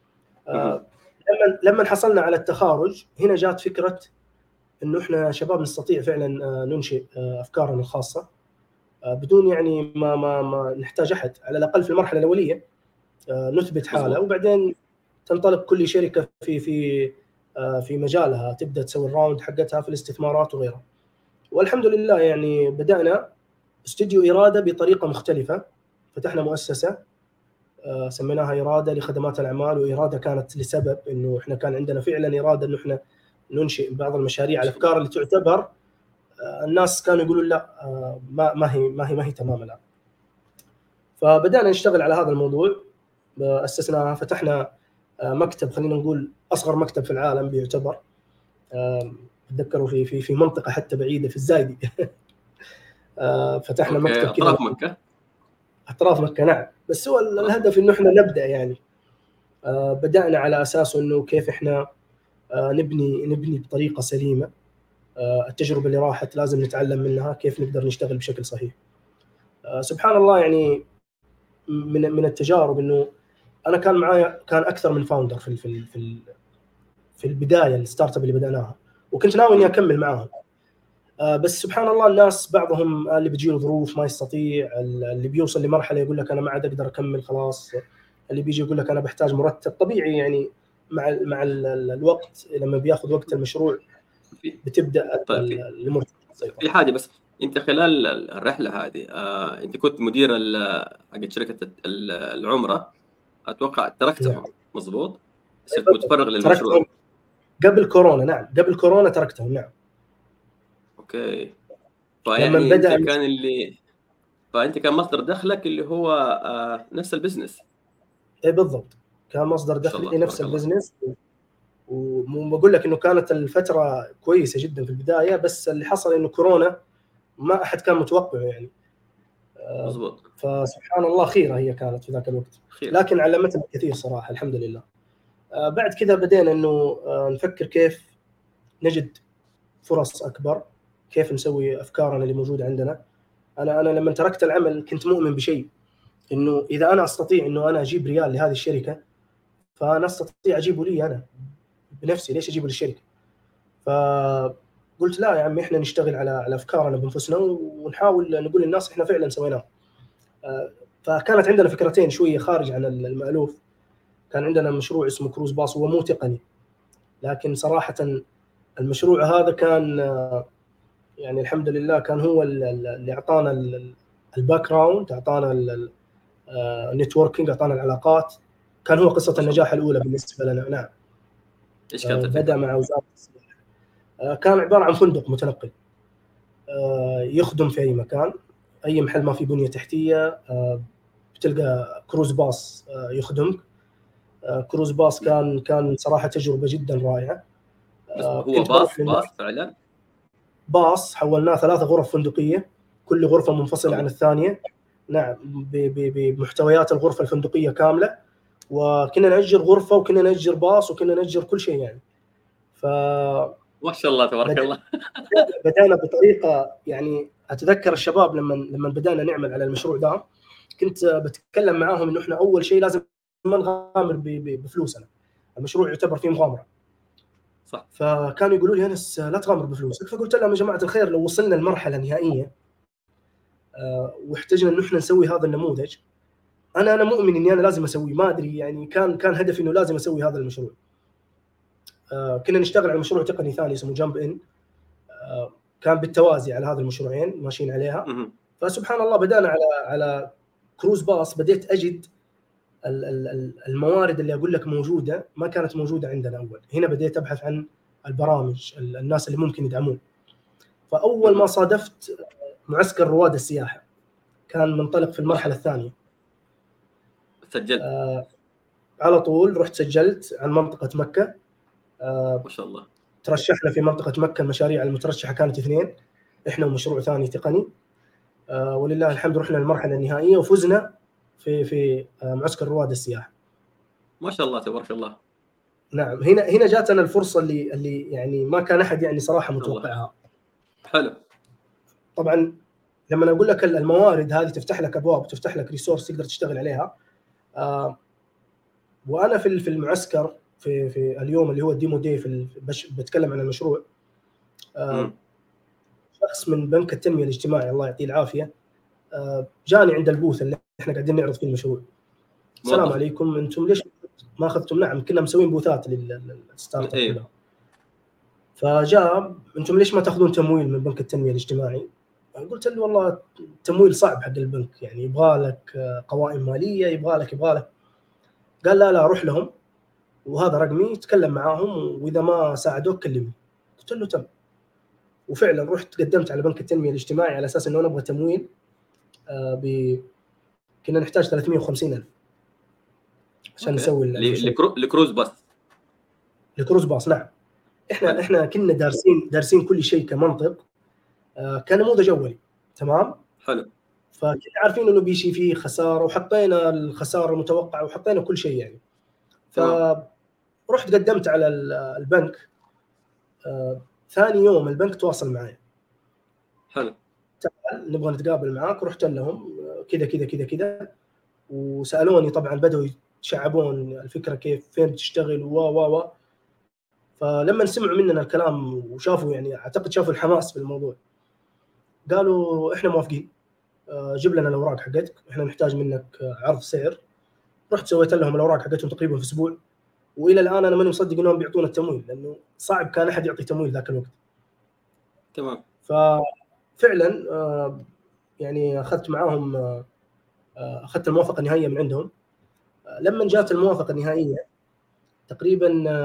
لما حصلنا على التخارج هنا جات فكره انه احنا شباب نستطيع فعلا ننشئ افكارنا الخاصه بدون يعني ما نحتاج احد، على الاقل في المرحله الاوليه نثبت حاله، وبعدين تنطلق كل شركه في مجالها، تبدا تسوي الراوند حقتها في الاستثمارات وغيرها. والحمد لله يعني بدانا استوديو اراده بطريقه مختلفه. فتحنا مؤسسه سميناها اراده لخدمات الاعمال، واراده كانت لسبب انه احنا كان عندنا فعلا اراده انه احنا ننشئ بعض المشاريع. الافكار اللي تعتبر الناس كانوا يقولوا لا ما هي تمام الان. فبدانا نشتغل على هذا الموضوع، اسسناها، فتحنا مكتب، خلينا نقول اصغر مكتب في العالم بيعتبر، اتذكروا في منطقه حتى بعيده في الزايدي. فتحنا مكتب كذا اطراف مكه. نعم، بس هو الهدف انه احنا نبدا يعني. بدانا على اساس انه كيف احنا نبني بطريقه سليمه. التجربه اللي راحت لازم نتعلم منها كيف نقدر نشتغل بشكل صحيح. سبحان الله يعني من التجارب انه انا كان معايا اكثر من فاوندر في البدايه الستارت اب اللي بدأناها، وكنت ناوي اني اكمل معاهم. بس سبحان الله الناس بعضهم اللي بتجيله ظروف ما يستطيع، اللي بيوصل لمرحله يقول لك انا ما عاد اقدر اكمل خلاص، اللي بيجي يقول لك انا بحتاج مرتب. طبيعي يعني مع الوقت لما بياخذ وقت المشروع بتبدا الامور في حاجه. بس انت خلال الرحله هذه انت كنت مدير حق شركه العمره، اتوقع تركتهم. مضبوط، صرت متفرغ للمشروع قبل كورونا. نعم، قبل كورونا تركتهم. نعم. اوكي. فيعني فانت كان مصدر دخلك اللي هو نفس البزنس. اي بالضبط، كان مصدر دخلي نفس البزنس. وبقول لك انه كانت الفتره كويسه جدا في البدايه، بس اللي حصل انه كورونا ما احد كان متوقعه يعني. مضبوط. فسبحان الله خيره هي كانت في ذاك الوقت، لكن علمتنا كثير صراحه الحمد لله. بعد كذا بدينا انه نفكر كيف نجد فرص اكبر، كيف نسوي افكارنا اللي موجوده عندنا. انا لما تركت العمل كنت مؤمن بشيء، انه اذا انا استطيع انه انا اجيب ريال لهذه الشركه، فانا استطيع اجيبه لي انا بنفسي، ليش اجيبه للشركه؟ فقلت لا يا عمي، احنا نشتغل على افكارنا بانفسنا ونحاول نقول للناس احنا فعلا سويناه. فكانت عندنا فكرتين شويه خارج عن المألوف. كان عندنا مشروع اسمه كروز باص، هو مو تقني، لكن صراحه المشروع هذا كان يعني الحمد لله كان هو اللي اعطانا الباك جراوند، اعطانا النتوركينج، اعطانا العلاقات. كان هو قصه النجاح الاولى بالنسبه لنا. نعم. ايش كانت بدا مع وزاره السياحه. كان عباره عن فندق متنقل يخدم في اي مكان، اي محل ما في بنيه تحتيه بتلقى كروز باص يخدمك. كروز باص كان صراحه تجربه جدا رائعه. هو باص فعلا. باص حولناه 3 غرف فندقيه، كل غرفه منفصله عن الثانيه. نعم، بمحتويات الغرفه الفندقيه كامله، وكنا نأجر غرفه وكنا نأجر باص وكنا نأجر كل شيء يعني. ما شاء الله تبارك الله. بدأنا بطريقه يعني اتذكر الشباب لما بدأنا نعمل على المشروع ده، كنت بتكلم معاهم انه احنا اول شيء لازم ما نغامر بفلوسنا، المشروع يعتبر فيه مغامره. صح. فكانوا يقولوا لي انس لا تغامر بفلوسك، فقلت لهم يا جماعه الخير لو وصلنا لمرحله نهائيه واحتجنا انه احنا نسوي هذا النموذج، انا مؤمن اني انا لازم اسويه. ما ادري يعني كان هدفي انه لازم اسوي هذا المشروع. كنا نشتغل على مشروع تقني ثاني اسمه جامب ان، كان بالتوازي على هذا المشروعين ماشيين عليها. فسبحان الله بدأنا على كروز باص، بديت اجد الموارد اللي اقول لك موجوده ما كانت موجوده عندنا اول. هنا بديت ابحث عن البرامج، الناس اللي ممكن يدعمون. فاول ما صادفت معسكر رواد السياحه، كان منطلق في المرحله الثانيه. سجلت على طول رحت سجلت عن منطقه مكه. ما شاء الله. ترشحنا في منطقه مكه، المشاريع المترشحه كانت 2، احنا ومشروع ثاني تقني. ولله الحمد رحنا للمرحله النهائيه وفزنا في معسكر رواد السياحه. ما شاء الله تبارك الله. نعم، هنا جاتنا الفرصه اللي يعني ما كان احد يعني صراحه متوقعها. حلو. طبعا لما اقول لك الموارد هذه تفتح لك ابواب، تفتح لك ريسورس تقدر تشتغل عليها. وانا في المعسكر في اليوم اللي هو الديمو دي بتكلم عن المشروع. شخص من بنك التنميه الاجتماعي الله يعطيه العافيه جاني عند البوث اللي احنا قاعدين نعرض فيه المشروع. السلام عليكم، انتم ليش ما اخذتم؟ نعم كنا مسوين بوثات للستارت اب أيوه. كلها. فجاء انتم ليش ما تاخذون تمويل من بنك التنميه الاجتماعي؟ قلت له والله التمويل صعب حق البنك، يعني يبغى لك قوائم ماليه، يبغى لك. قال لا روح لهم وهذا رقمي، تكلم معاهم واذا ما ساعدوك كلمني. قلت له تم. وفعلا رحت قدمت على بنك التنميه الاجتماعي على اساس انه نبغى تمويل. كنا نحتاج 350,000 عشان نسوي الكروز باص. الكروز باص. نعم. احنا كنا دارسين كل شيء كمنطق، كنموذج اولي. تمام. حلو. فكنا عارفين انه بيشي فيه خساره، وحطينا الخساره المتوقعه وحطينا كل شيء يعني. فرحت قدمت على البنك. ثاني يوم البنك تواصل معي. حلو. تعال نبغى نتقابل معاك. رحت لهم كذا وسالوني، طبعا بدأوا يتشعبون الفكره كيف، فين بتشتغل و فلما سمعوا مننا الكلام وشافوا، يعني اعتقد شافوا الحماس في الموضوع، قالوا احنا موافقين، جيب لنا الاوراق حقتك، احنا نحتاج منك عرض سعر. رحت سويت لهم الاوراق حقتهم تقريبا في اسبوع، والى الان انا ماني مصدق انهم بيعطونا التمويل، لانه صعب كان احد يعطي تمويل ذاك الوقت. تمام. ففعلا يعني اخذت معاهم، اخذت الموافقه النهائيه من عندهم. لما جات الموافقه النهائيه تقريبا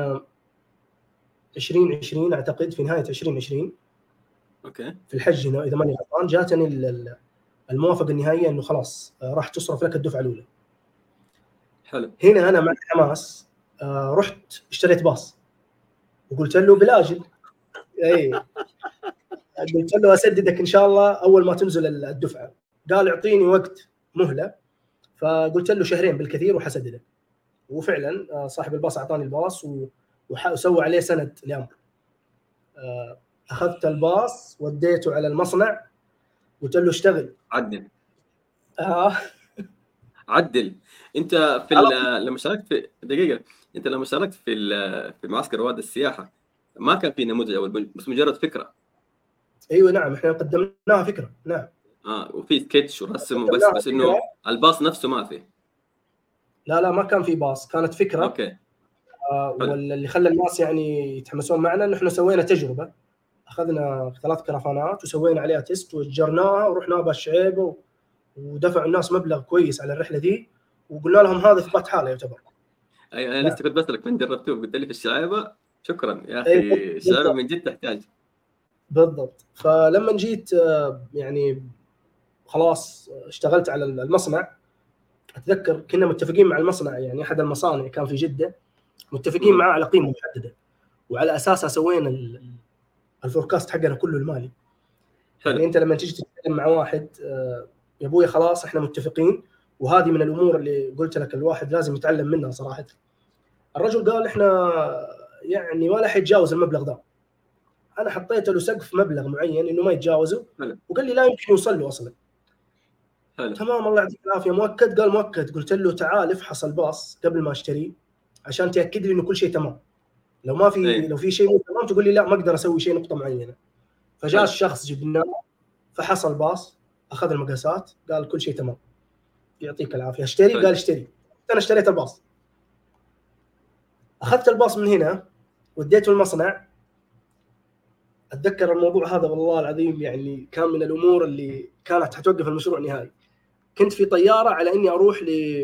2020 اعتقد، في نهايه 2020 اوكي في الحج هنا اذا ماني غلطان، جاتني الموافقه النهائيه انه خلاص راح تصرف لك الدفعه الاولى. حلو. هنا انا مع حماس رحت اشتريت باص وقلت له بالاجل. اي قلت له اسددك ان شاء الله اول ما تنزل الدفعه. قال اعطيني وقت مهله، فقلت له شهرين بالكثير وحسددك. وفعلا صاحب الباص اعطاني الباص وسوى عليه سند لامر. اخذت الباص وديته على المصنع، قلت له اشتغل. عدل. آه. عدل. انت في لما شاركت في دقيقه، انت لما شاركت في معسكر رواد السياحه ما كان في نموذج اول، بس مجرد فكره. ايوه نعم، احنا قدمناها فكره. نعم. وفي سكتش ورسم وبس، بس انه الباص نفسه ما في. لا ما كان في باص، كانت فكره. اوكي. واللي خلى الناس يعني يتحمسون معنا انه احنا سوينا تجربه، اخذنا 3 كرفانات وسوينا عليها تيست واجرناها ورحنا بالشعيبه ودفعوا الناس مبلغ كويس على الرحله دي، وقلنا لهم هذا اثبات حاله يعتبر. ايوه انا لسه كنت بسالك من جربتوه، قلت لي في الشعيبه. شكرا يا اخي. الشعيبه من جد تحتاج. بالضبط. فلما جيت يعني خلاص اشتغلت على المصنع. اتذكر كنا متفقين مع المصنع، يعني احد المصانع كان في جده، متفقين معاه على قيمه محدده، وعلى اساسها سوينا الفوركاست حقنا كله المالي. يعني انت لما تيجي تتكلم مع واحد يا ابوي خلاص احنا متفقين، وهذه من الامور اللي قلت لك الواحد لازم يتعلم منها صراحه. الرجل قال احنا يعني ولا حيتجاوز المبلغ ده. انا حطيت له سقف مبلغ معين انه ما يتجاوزه، وقال لي لا يمكن يوصل له اصلا. تمام الله يعطيك العافيه، مؤكد؟ قال مؤكد. قلت له تعال افحص الباص قبل ما اشتريه عشان تاكد لي انه كل شيء تمام. لو ما في لو في شيء مو تمام تقول لي لا ما اقدر اسوي شيء نقطه معينه. فجاء الشخص جبناه فحص الباص، اخذ المقاسات، قال كل شيء تمام يعطيك العافيه اشتري. قال اشتري. انا اشتريت الباص، اخذت الباص من هنا وديته المصنع. اتذكر الموضوع هذا والله العظيم يعني كان من الامور اللي كانت حتوقف المشروع نهائي. كنت في طياره على اني اروح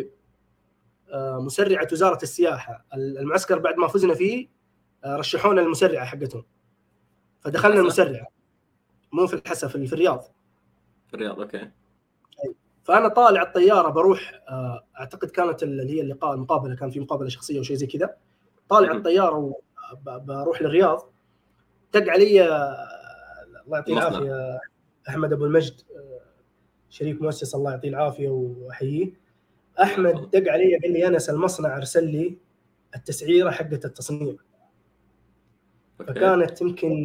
لمسرعه وزاره السياحه. المعسكر بعد ما فزنا فيه رشحونا المسرعه حقتهم، فدخلنا المسرعه، مو في الحسا، في الرياض. في الرياض اوكي. فانا طالع الطياره بروح اعتقد كانت اللي هي اللقاء المقابله، كان في مقابله شخصيه او شيء زي كذا. طالع الطياره وبروح للرياض، دق علي الله يعطيه العافيه احمد ابو المجد، شريك مؤسس الله يعطيه العافيه واحييه. احمد دق علي قال لي انس المصنع ارسل لي التسعيره حقه التصنيع. فكانت يمكن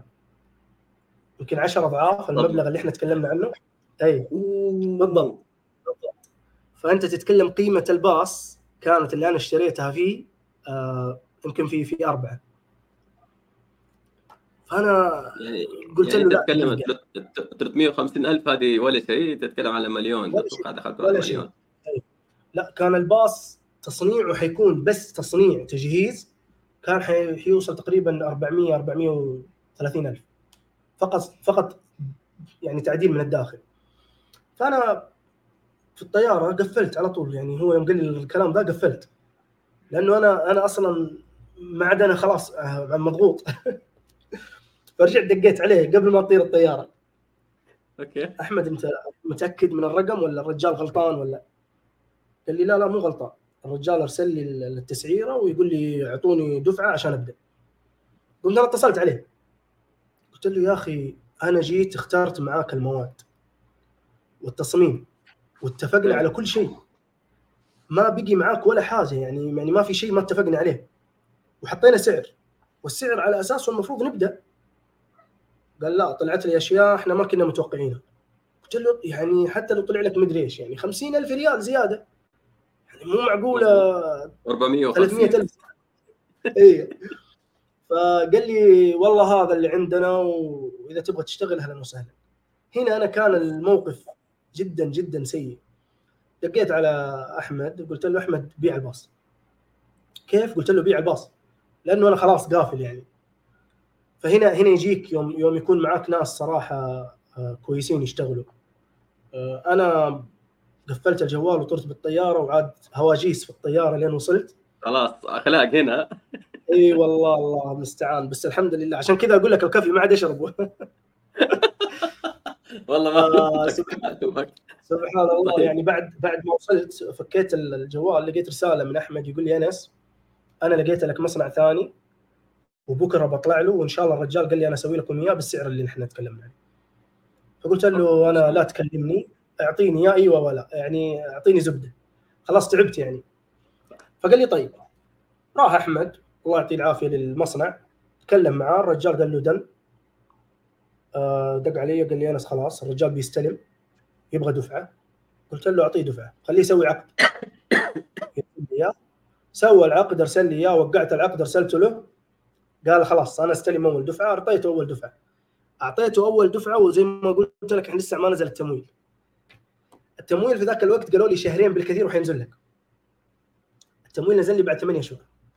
10 اضعاف المبلغ اللي احنا تكلمنا عنه. اي بالضبط. فانت تتكلم قيمه الباص كانت اللي انا اشتريتها فيه يمكن في 4. فانا يعني قلت له لا، تتكلم 350,000 هذه ولا شيء، تتكلم على مليون. اتوقع دخلت على مليون. لا كان الباص تصنيعه حيكون بس تصنيع تجهيز كان حيوصل تقريبا 430 ألف فقط يعني تعديل من الداخل. فأنا في الطيارة قفلت على طول، يعني هو يوم قال لي الكلام ده قفلت، لأنه أنا أصلا ما عاد أنا خلاص مضغوط. فرجعت دقيت عليه قبل ما تطير الطيارة. اوكي أحمد أنت متأكد من الرقم ولا الرجال غلطان ولا؟ قال لي لا مو غلطان، الرجال أرسل لي التسعيرة ويقول لي اعطوني دفعة عشان أبدأ. قلت أنا اتصلت عليه قلت له يا أخي أنا جيت اخترت معاك المواد والتصميم واتفقنا على كل شيء، ما بقي معاك ولا حاجة، يعني ما في شيء ما اتفقنا عليه، وحطينا سعر والسعر على أساسه المفروض نبدأ. قال لا طلعت لي أشياء إحنا ما كنا متوقعينها. قلت له يعني حتى لو طلع لك مدري إيش يعني 50,000 ريال زيادة، يعني مو معقولة 300,000. إيه. فقال لي والله هذا اللي عندنا وإذا تبغى تشتغل أهلا وسهلا. هنا أنا كان الموقف جدا جدا سيء. دقيت على أحمد قلت له أحمد بيع الباص. كيف؟ قلت له بيع الباص، لأنه أنا خلاص قافل يعني. فهنا يجيك يوم يكون معك ناس صراحة كويسين يشتغلوا. أنا قفلت الجوال وطرت بالطيارة وعاد هواجيس في الطيارة لين وصلت. خلاص أخلاق هنا. اي والله الله المستعان، بس الحمد لله عشان كذا اقول لك الكافي ما عاد اشربه. والله ما سبحان الله. يعني بعد ما وصلت فكيت الجوال لقيت رسالة من أحمد يقول لي أنس أنا لقيت لك مصنع ثاني وبكرة بطلع له وإن شاء الله. الرجال قال لي أنا أسوي لكم إياه بالسعر اللي نحن تكلمنا عليه. فقلت له أنا لا تكلمني، أعطيني يا أيوة ولا، يعني أعطيني زبدة، خلاص تعبت يعني. فقال لي طيب. راح أحمد الله يعطيه العافية للمصنع، تكلم معاه الرجال قال له دن. دق علي قال لي أنس خلاص الرجال بيستلم يبغى دفعة. قلت له أعطيه دفعة خليه يسوي عقد. سوى العقد ارسل لي اياه، وقعت العقد ارسلته له، قال خلاص انا استلم اول دفعه. اعطيته اول دفعه وزي ما قلت لك احنا لسه ما نزل التمويل في ذاك الوقت قالوا لي شهرين بالكثير وحينزل لك. التمويل نزل لي بعد 8 شهور.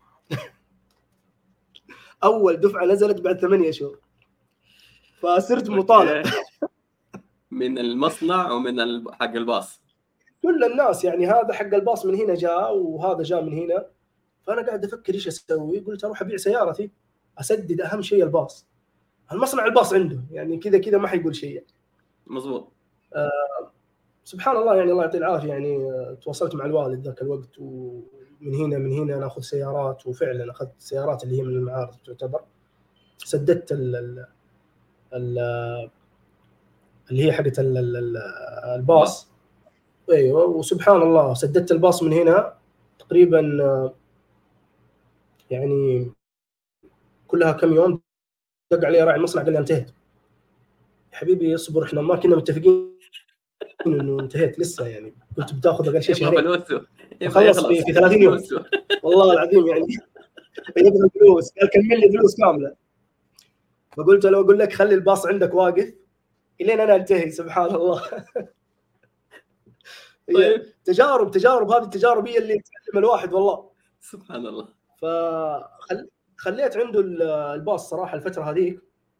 اول دفعه نزلت بعد 8 شهور، فصرت مطالب من المصنع ومن حق الباص. كل الناس يعني هذا حق الباص من هنا جاء وهذا جاء من هنا. فانا قاعد افكر ايش اسوي. قلت اروح ابيع سيارتي اسدد اهم شيء الباص. المصنع الباص عنده يعني كذا ما حيقول شيء. مزبوط. سبحان الله يعني الله يعطيه العافيه. يعني تواصلت مع الوالد ذاك الوقت ومن هنا ناخذ سيارات، وفعلا اخذت سيارات اللي هي من المعارض تعتبر. سددت اللي هي حقت الباص. ايوه وسبحان الله سددت الباص من هنا تقريبا يعني كلها كم يوم. دق علي راعي المصنع قال لي انتهيت. يا حبيبي اصبر احنا ما كنا متفقين انه انتهيت لسه، يعني كنت بتاخذ اقل شيء شهرين خلص في 30 يوم. والله العظيم يعني يبغى فلوس. قال كمل لي فلوس كامله. فقلت له اقول لك خلي الباص عندك واقف الين انا انتهي. سبحان الله. طيب. تجارب هذه التجارب هي اللي تعلم الواحد والله. سبحان الله. فخليت عنده الباص صراحه الفتره هذيك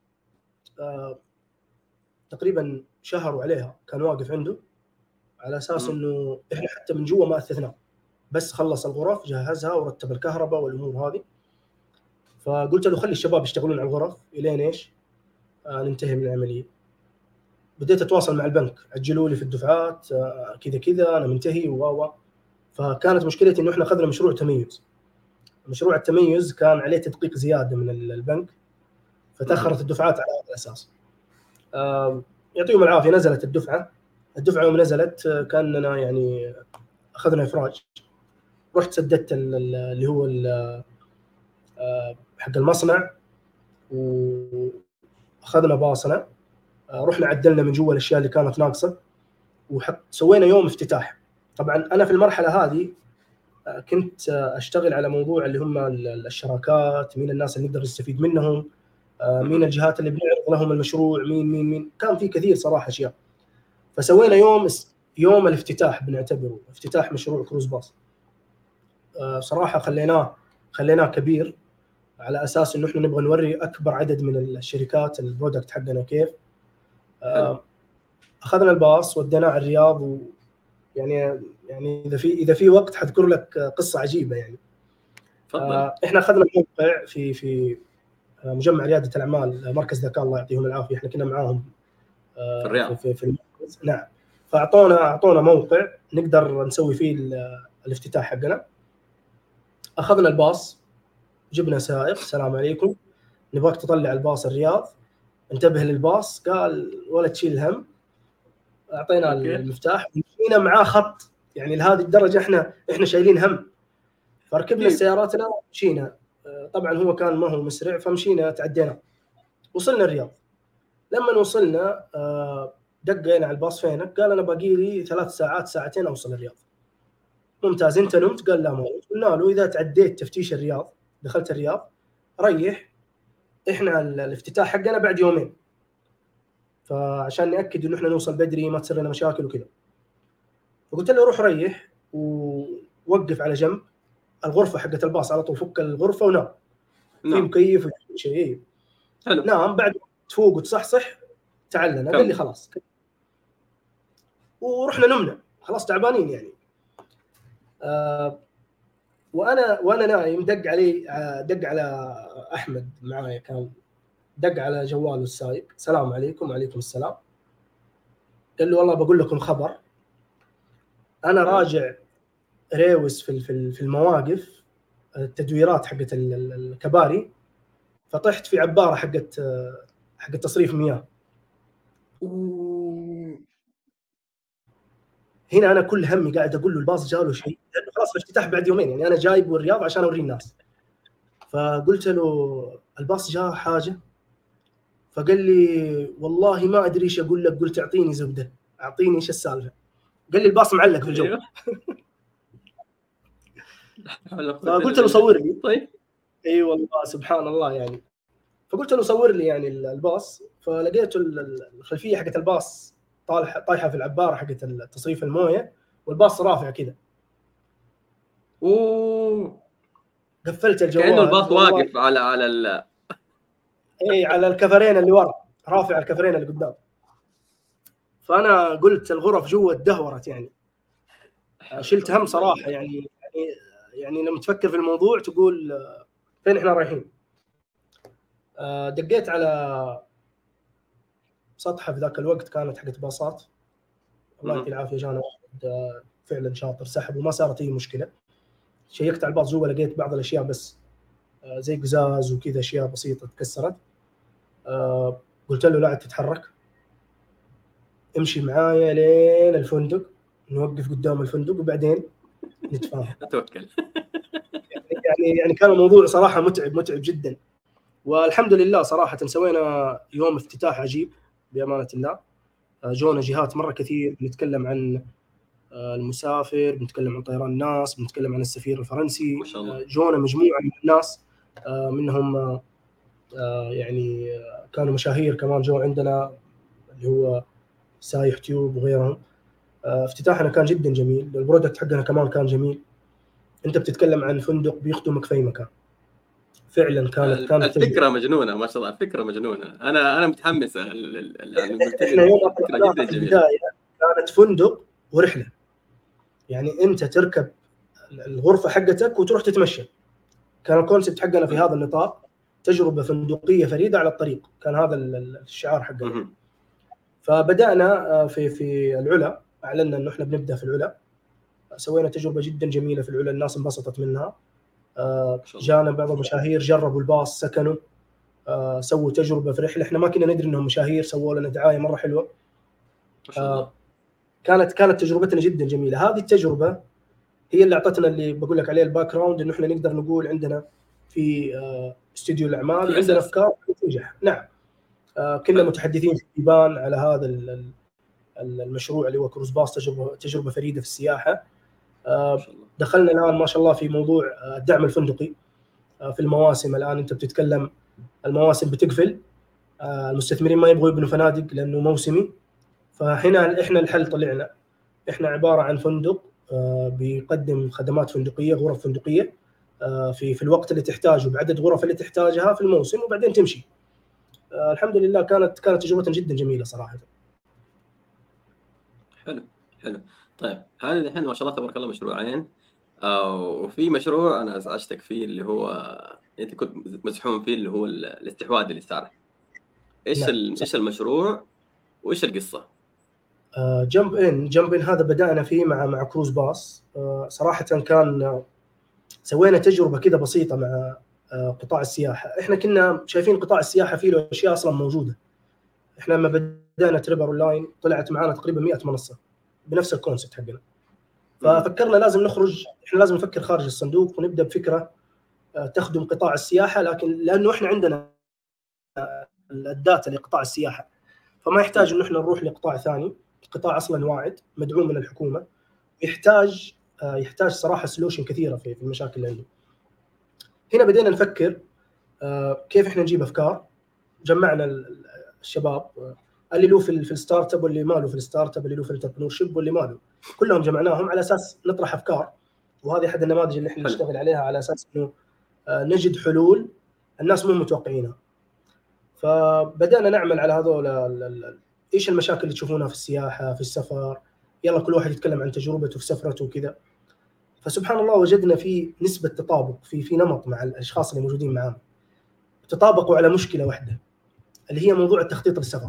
تقريبا شهر وعليها كان واقف عنده، على اساس انه احنا حتى من جوا ما اثثناه، بس خلص الغرف جهزها ورتب الكهرباء والامور هذه. فقلت له خلي الشباب يشتغلون على الغرف الين ايش ننتهي من العمليه. بديت اتواصل مع البنك عجلوا لي في الدفعات كذا انا منتهي فكانت مشكلتي انه احنا اخذنا مشروع تميز. مشروع التميز كان عليه تدقيق زياده من البنك، فتاخرت الدفعات على هذا الاساس. يعطيهم العافيه نزلت الدفعه يوم نزلت كاننا يعني اخذنا افراج. رحت سددت اللي هو حق المصنع واخذنا باصنا. رحنا عدلنا من جوا الاشياء اللي كانت ناقصه سوينا يوم افتتاح. طبعا انا في المرحله هذه كنت اشتغل على موضوع اللي هم الشراكات، مين الناس اللي نقدر نستفيد منهم، مين الجهات اللي بنعرض لهم المشروع، مين كان في كثير صراحه اشياء. فسوينا يوم الافتتاح، بنعتبره افتتاح مشروع كروز باص. صراحه خليناه كبير على اساس انه احنا نبغى نوري اكبر عدد من الشركات البرودكت حقنا كيف. اخذنا الباص وديناه على الرياض، ويعني اذا في وقت حذكر لك قصه عجيبه يعني. احنا اخذنا موقع في مجمع رياده الاعمال مركز ذكاء الله يعطيهم العافيه، احنا كنا معاهم في الرياض في المركز. نعم، فاعطونا موقع نقدر نسوي فيه الافتتاح حقنا. اخذنا الباص، جبنا سائق، السلام عليكم نبغاك تطلع الباص الرياض، انتبه للباص. قال ولا تشيل هم. اعطينا المفتاح ومشينا معاه خط، يعني لهذه الدرجه احنا شايلين هم. فركبنا سياراتنا مشينا. طبعا هو كان ما هو مسرع، فمشينا تعدينا وصلنا الرياض. لما وصلنا دقينا على الباص فينك؟ قال انا باقي لي 3 ساعات ساعتين اوصل الرياض. ممتاز، انت نمت؟ قال لا ما نمت. قلنا له اذا تعديت تفتيش الرياض دخلت الرياض ريح، احنا الافتتاح حقنا بعد يومين، فعشان ناكد انه احنا نوصل بدري ما تصير لنا مشاكل وكذا. فقلت له روح ريح ووقف على جنب الغرفه حقت الباص على طول، فك الغرفه ونام. في مكيف وكل شيء. نام، بعد تفوق وتصحصح تعال لنا. قال لي خلاص. ورحنا نمنا خلاص تعبانين يعني. وانا نايم دق على احمد معايا، كان دق على جواله السايق، السلام عليكم. وعليكم السلام. قال له والله بقول لكم خبر، انا راجع ريوس في المواقف التدويرات حقت الكباري، فطحت في عباره حقت تصريف مياه. هنا انا كل همي قاعد اقول له الباص جاله شيء، لانه خلاص الافتتاح بعد يومين، يعني انا جايب الرياض عشان اوري الناس. فقلت له الباص جاء حاجه؟ فقال لي والله ما ادري ايش اقول لك. قلت اعطيني زبده، اعطيني ايش السالفه. قال لي الباص معلق في الجو. فقلت له صور لي. طيب اي والله سبحان الله يعني. فقلت له صور لي يعني الباص، فلقيت الخلفيه حقت الباص طايحه في العباره حقت تصريف المويه، والباص رافع كذا. قفلت الجوال كأنه الباص واقف على على الكفرين اللي ورا، رافع الكفرين اللي قدام. فانا قلت الغرف جوا تدهورت يعني. شلت هم صراحه يعني لما تفكر في الموضوع تقول فين احنا رايحين. دقيت على سطحه في ذاك الوقت كانت حقت باصات، الله يعطيه العافيه، جانا واحد فعلا شاطر سحب وما صارت اي مشكله. شيكت على الباص جوا لقيت بعض الاشياء بس زي قزاز وكذا، اشياء بسيطه تكسرت. قلت له لا تتحرك، امشي معايا لين الفندق، نوقف قدام الفندق وبعدين نتفاهم. اتوكل. يعني كان الموضوع صراحه متعب جدا. والحمد لله صراحه سوينا يوم افتتاح عجيب بامانه الله. جونا جهات مره كثير، بنتكلم عن المسافر، بنتكلم عن طيران الناس، بنتكلم عن السفير الفرنسي. ما شاء الله. جونا مجموعه من الناس، منهم يعني كانوا مشاهير كمان جو عندنا، اللي هو سايح تيوب وغيرهم. افتتاحنا كان جدا جميل، البرودكت حقنا كمان كان جميل. انت بتتكلم عن فندق بيخدمك في اي مكان، فعلا كانت الفكره مجنونه ما شاء الله، الفكره مجنونه. انا متحمسه. احنا يوم الفكره البدايه كانت فندق ورحله، يعني انت تركب الغرفه حقتك وتروح تتمشى. كان الكونسبت حقنا في هذا النطاق، تجربه فندقيه فريده على الطريق، كان هذا الشعار حقنا. فبدانا في العلا، اعلنا انه احنا بنبدا في العلا. سوينا تجربه جدا جميله في العلا، الناس انبسطت منها. جانا بعض المشاهير جربوا الباص، سكنوا، سووا تجربه في رحله. احنا ما كنا ندري انهم مشاهير، سووا لنا دعايه مره حلوه. كانت تجربتنا جدا جميله. هذه التجربه هي اللي اعطتنا اللي بقول لك عليه الباك جراوند، انه احنا نقدر نقول عندنا في استوديو الاعمال وعندنا افكار تنجح. نعم، كنا متحدثين في الديوان على هذا المشروع اللي هو كروز باص، تجربه فريده في السياحه. دخلنا الان ما شاء الله في موضوع الدعم الفندقي في المواسم. الان انت بتتكلم المواسم بتقفل، المستثمرين ما يبغوا يبنوا فنادق لانه موسمي. فهنا احنا الحل طلعنا، احنا عباره عن فندق بيقدم خدمات فندقيه، غرف فندقيه في الوقت اللي تحتاجه بعدد غرف اللي تحتاجها في الموسم، وبعدين تمشي. الحمد لله كانت تجربه جدا جميله صراحه. حلو. طيب هذا الحين ما شاء الله تبارك الله مشروعين، وفي مشروع انا ازعجتك فيه اللي هو انت كنت مزحوم فيه اللي هو الاستحواذ اللي صار. ايش المشروع وايش القصه؟ جمب ان هذا بدأنا فيه مع كروز باص. صراحة كان سوينا تجربة كده بسيطة مع قطاع السياحة. احنا كنا شايفين قطاع السياحة فيه له اشياء اصلا موجودة. احنا لما بدأنا تريبر اونلاين طلعت معانا تقريبا 100 منصة بنفس الكونسبت حقنا. ففكرنا لازم نخرج، احنا لازم نفكر خارج الصندوق ونبدأ بفكرة تخدم قطاع السياحة، لكن لانه احنا عندنا الداتا لقطاع السياحة، فما يحتاج انه احنا نروح لقطاع ثاني. القطاع اصلا واعد مدعوم من الحكومه، يحتاج صراحه سولوشن كثيره في المشاكل اللي عنده. هنا بدينا نفكر كيف احنا نجيب افكار. جمعنا الشباب اللي له في الستارت اب واللي ما له في الستارت اب، اللي له في الانتربرنور شيب واللي ما له، كلهم جمعناهم على اساس نطرح افكار. وهذه احد النماذج اللي احنا نشتغل عليها على اساس انه نجد حلول الناس مو متوقعينها. فبدأنا نعمل على هذول ايش المشاكل اللي تشوفونها في السياحه، في السفر، يلا كل واحد يتكلم عن تجربته في سفرته وكذا. فسبحان الله وجدنا في نسبه تطابق، في نمط مع الاشخاص اللي موجودين معانا، تطابقوا على مشكله واحده اللي هي موضوع التخطيط للسفر.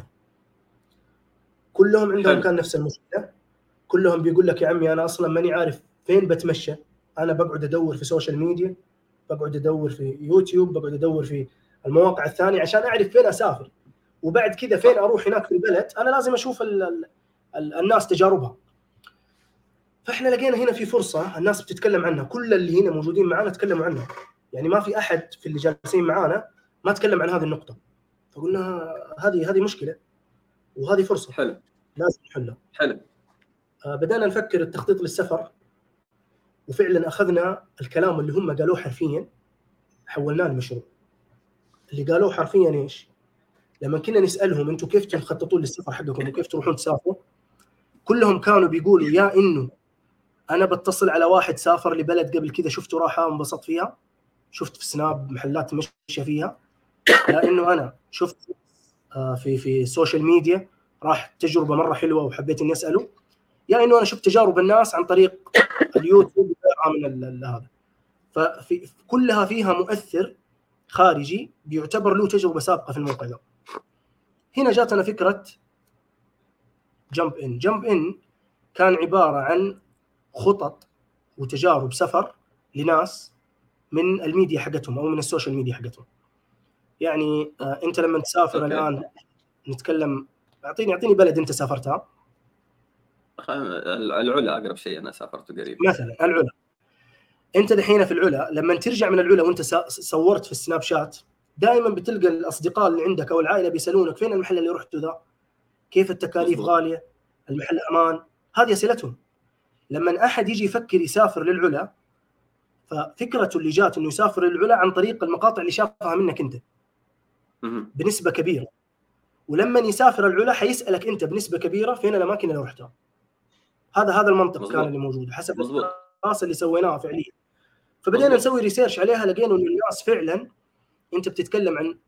كلهم عندهم كان نفس المشكله. كلهم بيقول لك يا عمي انا اصلا ماني عارف فين بتمشى، انا بقعد ادور في سوشيال ميديا، بقعد ادور في يوتيوب، بقعد ادور في المواقع الثانيه عشان اعرف فين اسافر، وبعد كذا فين اروح هناك في البلد انا لازم اشوف الناس تجاربها. فاحنا لقينا هنا في فرصه الناس بتتكلم عنها، كل اللي هنا موجودين معنا تكلموا عنها، يعني ما في احد في اللي جالسين معانا ما تكلم عن هذه النقطه. فقلنا هذه مشكله وهذه فرصه حلو لازم نحلها. حلو. بدأنا نفكر التخطيط للسفر، وفعلا اخذنا الكلام اللي هم قالوه حرفيا حولناه لمشروع. اللي قالوه حرفيا ايش؟ لما كنا نسالهم انتم كيف تخططون للسفر حقكم وكيف تروحون تسافروا، كلهم كانوا بيقولوا يا انه انا بتصل على واحد سافر لبلد قبل كذا شفته راحه وانبسط فيها، شفت في سناب محلات مشى فيها، يا انه انا شفت في السوشيال ميديا راح تجربه مره حلوه وحبيت اني اساله، يا انه انا شفت تجارب الناس عن طريق اليوتيوب من هذا. ففي كلها فيها مؤثر خارجي بيعتبر له تجربه سابقه في الموقع ده. هنا جاتنا فكره جمب ان كان عباره عن خطط وتجارب سفر لناس من الميديا حقتهم او من السوشيال ميديا حقتهم. يعني انت لما تسافر الان نتكلم، اعطيني بلد انت سافرتها. العلا اقرب شيء انا سافرته قريب. مثلا العلا، انت دحين في العلا لما ترجع من العلا وانت صورت في السناب شات، دائما بتلقى الاصدقاء اللي عندك او العائله بيسالونك فين المحل اللي رحته ذا، كيف التكاليف غاليه، المحل امان، هذه اسئلتهم. لما احد يجي يفكر يسافر للعلا، ففكرته اللي جات انه يسافر للعلا عن طريق المقاطع اللي شافها منك انت بنسبه كبيره. ولما يسافر العلا حيسالك انت بنسبه كبيره فين الاماكن اللي رحتها. هذا المنطق مزبوط. كان اللي موجود حسب الدراسه اللي سويناها فعليا. فبدينا نسوي ريسيرش عليها، لقينا انه الناس فعلا، انت بتتكلم عن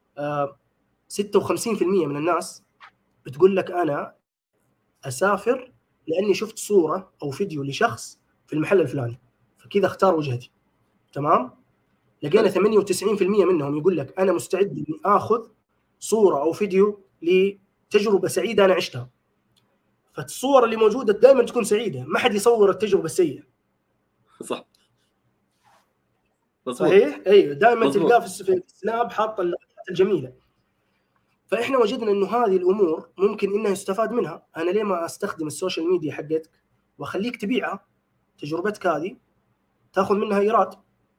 56% من الناس بتقول لك انا اسافر لاني شفت صوره او فيديو لشخص في المحل الفلاني فكذا اختار وجهتي. تمام. لقينا 98% منهم يقول لك انا مستعد اني اخذ صوره او فيديو لتجربه سعيده انا عشتها. فالصور اللي موجوده دائما تكون سعيده، ما حد يصور التجربه السيئه. صح صحيح. ايوه دائما تلقاه في السناب حاط الجميله. فاحنا وجدنا انه هذه الامور ممكن انها يستفاد منها. انا ليه ما استخدم السوشيال ميديا حقتك واخليك تبيعها، تجربتك هذه تاخذ منها ايراد.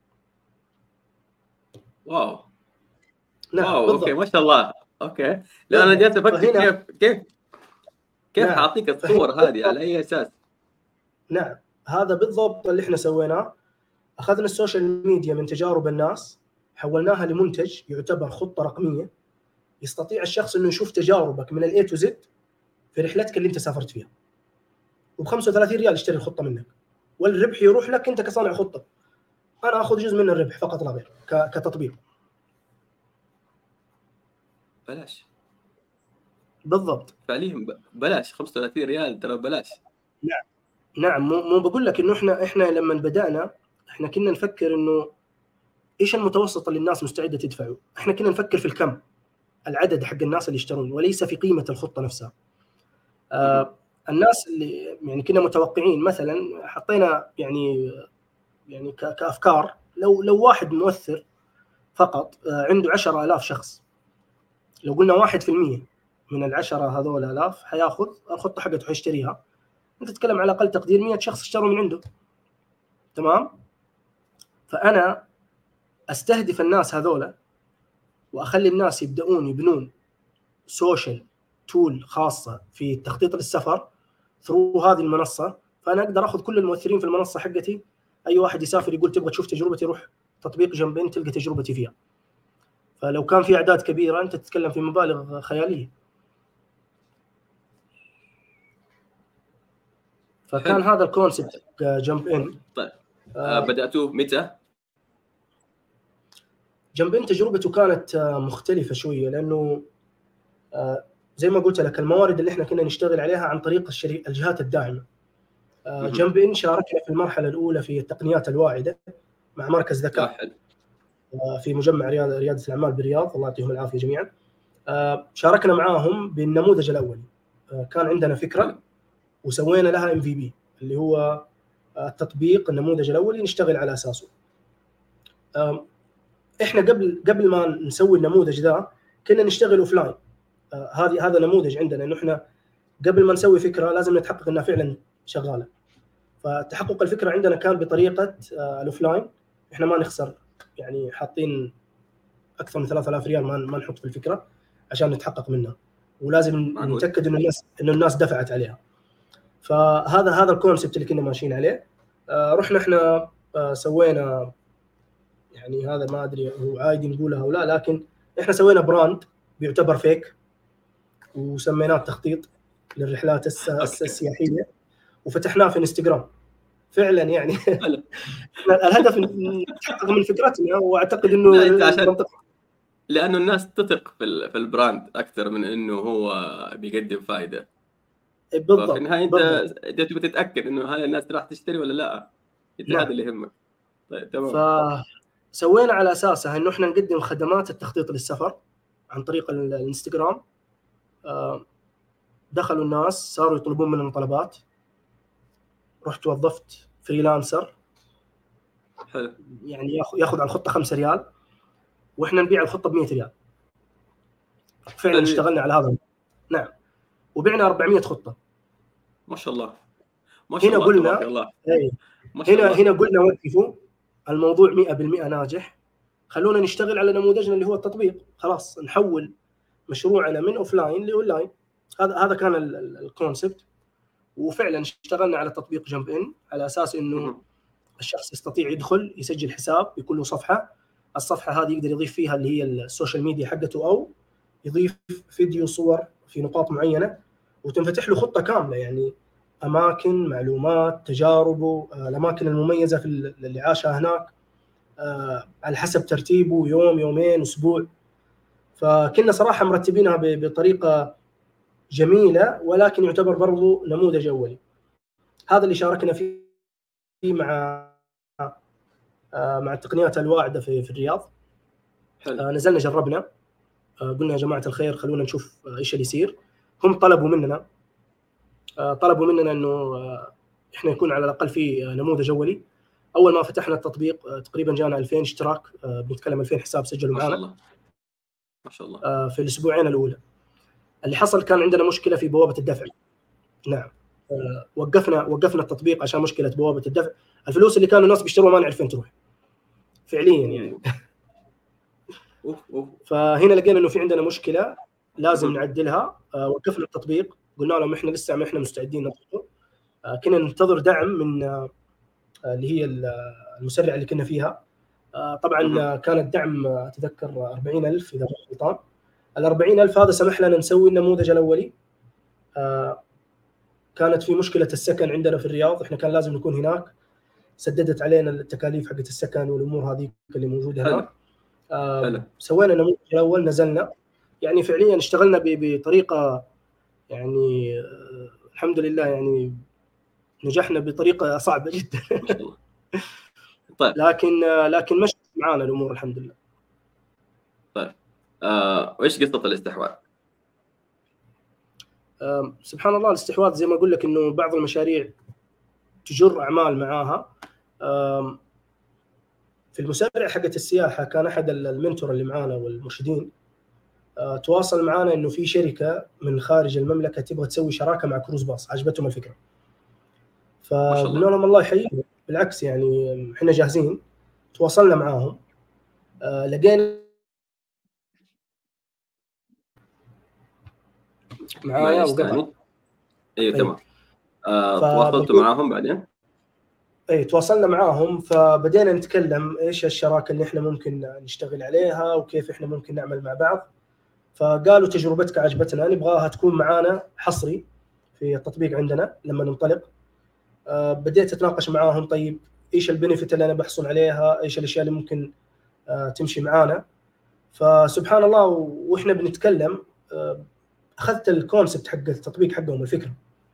واو نعم واو اوكي ما شاء الله. اوكي لا انا جالس افكر كيف حاعطيك الصور هذه على اي اساس. نعم هذا بالضبط اللي احنا سويناه. اخذنا السوشيال ميديا من تجارب الناس، حولناها لمنتج يعتبر خطه رقميه يستطيع الشخص انه يشوف تجاربك من الاي تو زد في رحلتك اللي انت سافرت فيها، وب 35 ريال يشتري الخطه منك. والربح يروح لك انت كصانع خطه. انا اخذ جزء من الربح فقط لا غير كتطبيق. بلاش بالضبط. فعليا بلاش 35 ريال ترى بلاش. نعم مو بقول لك انه احنا لما بدانا احنا كنا نفكر انه ايش المتوسط اللي الناس مستعده تدفعه. احنا كنا نفكر في الكم، العدد حق الناس اللي يشترون، وليس في قيمه الخطه نفسها. الناس اللي يعني كنا متوقعين مثلا حطينا يعني كافكار، لو واحد مؤثر فقط عنده 10,000 شخص، لو قلنا 1% من ال10 هذول آلاف حياخذ الخطه حقته حيشتريها، انت تتكلم على اقل تقدير 100 شخص اشتروا من عنده. تمام. فانا استهدف الناس هذولا واخلي الناس يبدأون يبنون سوشيال تول خاصه في تخطيط للسفر ثرو هذه المنصه. فانا اقدر اخذ كل المؤثرين في المنصه حقتي، اي واحد يسافر يقول تبغى تشوف تجربتي روح تطبيق جنبين تلقى تجربتي فيها. فلو كان في اعداد كبيره انت تتكلم في مبالغ خياليه. فكان هذا الكونسبت جمب ان. طيب بدأتوه متى؟ جمب ان تجربته كانت مختلفه شويه، لانه زي ما قلت لك الموارد اللي احنا كنا نشتغل عليها عن طريق الجهات الداعمه. جمب ان شاركنا في المرحله الاولى في التقنيات الواعده مع مركز ذكاء في مجمع رياده الاعمال بالرياض، الله يعطيهم العافيه جميعا. شاركنا معاهم بالنموذج الاولي. كان عندنا فكره وسوينا لها MVP اللي هو التطبيق النموذج الاولي نشتغل على اساسه. احنا قبل ما نسوي النموذج ذا كنا نشتغل اوفلاين. هذا نموذج عندنا انه احنا قبل ما نسوي فكره لازم نتحقق انها فعلا شغاله. فتحقق الفكره عندنا كان بطريقه الاوفلاين. احنا ما نخسر، يعني حاطين اكثر من 3000 ريال ما نحط في الفكره عشان نتحقق منها، ولازم نتاكد انه الناس دفعت عليها. فهذا الكونسبت اللي كنا ماشيين عليه. رحنا احنا سوينا، يعني هذا ما ادري هو عادي نقولها او لا، لكن احنا سوينا براند بيعتبر فيك وسميناه تخطيط للرحلات السياحيه، وفتحناه في انستغرام فعلا. يعني الهدف نتحقق من فكرتنا، واعتقد انه لانه الناس تثق في البراند اكثر من انه هو بيقدم فائده. بالضبط. في النهايه انت تبغى تتاكد انه هاي الناس راح تشتري ولا لا. هذا اللي يهمك. طيب تمام. فسوينا على اساسها انه احنا نقدم خدمات التخطيط للسفر عن طريق الانستغرام. دخلوا الناس صاروا يطلبون مننا طلبات، رحت وظفت فريلانسر حلو، يعني ياخذ على الخطه 5 ريال واحنا نبيع الخطه ب 100 ريال. فعلا اشتغلنا على هذا. نعم، وبعنا 400 خطه ما شاء الله. ما شاء الله قلنا تبارك الله. هنا قلنا وقفوا الموضوع 100% ناجح، خلونا نشتغل على نموذجنا اللي هو التطبيق. خلاص نحول مشروعنا من اوفلاين لاونلاين. هذا كان الكونسبت. وفعلا اشتغلنا على تطبيق جمب ان على اساس انه الشخص يستطيع يدخل يسجل حساب يكون له صفحه. الصفحه هذه يقدر يضيف فيها اللي هي السوشيال ميديا حقته، او يضيف فيديو صور في نقاط معينه، وتنفتح له خطه كامله، يعني اماكن، معلومات، تجاربه، الاماكن المميزه في اللي عاشها هناك على حسب ترتيبه، يوم، يومين، اسبوع. فكنا صراحه مرتبينها بطريقه جميله، ولكن يعتبر برضو نموذج اولي. هذا اللي شاركنا فيه مع التقنيات الواعده في الرياض. نزلنا جربنا، قلنا يا جماعه الخير خلونا نشوف ايش اللي يصير. هم طلبوا مننا انه احنا يكون على الاقل في نموذج اولي. اول ما فتحنا التطبيق تقريبا جانا 2000 اشتراك، بنتكلم 2000 حساب سجلوا معنا. ما شاء الله. في الاسبوعين الاولى اللي حصل كان عندنا مشكله في بوابه الدفع. نعم، وقفنا التطبيق عشان مشكله بوابه الدفع. الفلوس اللي كانوا الناس بيشتروها ما نعرف فين تروح فعليا يعني. فهنا لقينا انه في عندنا مشكله لازم نعدلها. وقفنا التطبيق، قلنا لهم احنا لسه ما احنا مستعدين نطبقه. كنا ننتظر دعم من اللي هي المسرعه اللي كنا فيها. طبعا كان الدعم اتذكر 40,000 اذا مش غلطان. ال 40,000 هذا سمح لنا نسوي النموذج الاولي. كانت في مشكله السكن عندنا في الرياض، احنا كان لازم نكون هناك سددت علينا التكاليف حقت السكن والامور هذه اللي موجوده هنا. حلو. سوينا نموذج الاول، نزلنا يعني فعليا اشتغلنا بطريقه يعني الحمد لله يعني نجحنا بطريقه صعبه جدا. ما شاء الله. طيب لكن مشت معانا الامور الحمد لله. طيب وايش قصه الاستحواذ؟ سبحان الله، الاستحواذ زي ما اقول لك انه بعض المشاريع تجر اعمال معاها. في المسابقه حقت السياحه كان احد المنتور اللي معانا والمرشدين تواصل معانا انه في شركه من خارج المملكه تبغى تسوي شراكه مع كروز باص، عجبتهم الفكره. فقلنا لهم الله يحييهم، بالعكس يعني احنا جاهزين. تواصلنا معاهم، لقينا معايا وقطع. ايوه تمام. تواصلتوا معاهم بعدين؟ اي تواصلنا معاهم، فبدينا نتكلم ايش الشراكه اللي احنا ممكن نشتغل عليها وكيف احنا ممكن نعمل مع بعض. فقالوا تجربتك عجبتنا، نبغاها تكون معانا حصري في التطبيق عندنا لما ننطلق. بديت اتناقش معاهم، طيب ايش البنفيت اللي انا بحصل عليها، ايش الاشياء اللي ممكن تمشي معانا. فسبحان الله واحنا بنتكلم اخذت الكونسبت حق التطبيق حقهم، الفكره،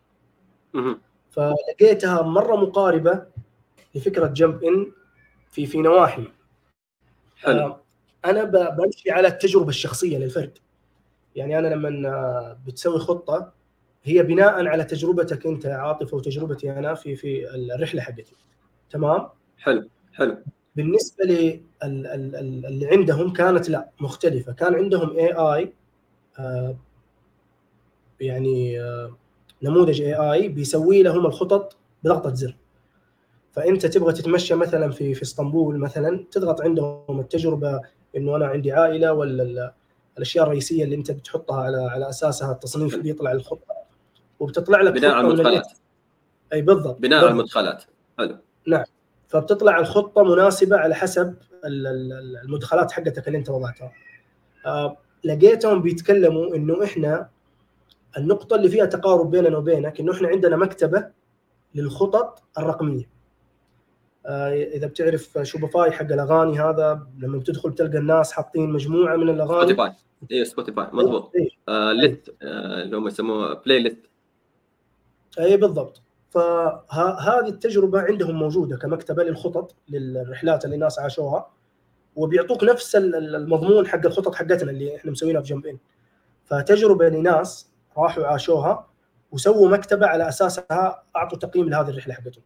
فلقيتها مره مقاربه لفكره جمب ان في نواحي. حلو. انا بمشي على التجربه الشخصيه للفرد. يعني انا لما بتسوي خطه هي بناء على تجربتك انت عاطفه وتجربتي انا في الرحله حقتي. تمام. حلو. بالنسبه اللي عندهم كانت لا مختلفه. كان عندهم AI يعني نموذج AI بيسوي لهم الخطط بضغطه زر. فانت تبغى تتمشى مثلا في اسطنبول مثلا، تضغط عندهم التجربه انه انا عندي عائله ولا الاشياء الرئيسيه اللي انت بتحطها على اساسها التصنيف بيطلع الخطه، وبتطلع لك بناء على المدخلات. اي بالضبط، بناء على المدخلات. حلو. نعم. فبتطلع الخطه مناسبه على حسب المدخلات حقتك اللي انت وضعتها. لقيتهم بيتكلموا انه احنا النقطه اللي فيها تقارب بيننا وبينك انه احنا عندنا مكتبه للخطط الرقميه. اذا بتعرف شوبيفاي حق الاغاني، هذا لما بتدخل تلقى الناس حاطين مجموعه من الاغاني. سبوتيفاي. ايوه سبوتيفاي مضبوط. ليست اللي هم يسموه بلاي ليست. اي بالضبط. فهذه التجربه عندهم موجوده كمكتبه للخطط للرحلات اللي الناس عاشوها، وبيعطوك نفس المضمون حق الخطط حقتنا اللي احنا مسوينها في جنب ان. فتجربه لناس راحوا عاشوها وسووا مكتبه على اساسها اعطوا تقييم لهذه الرحله حقتهم.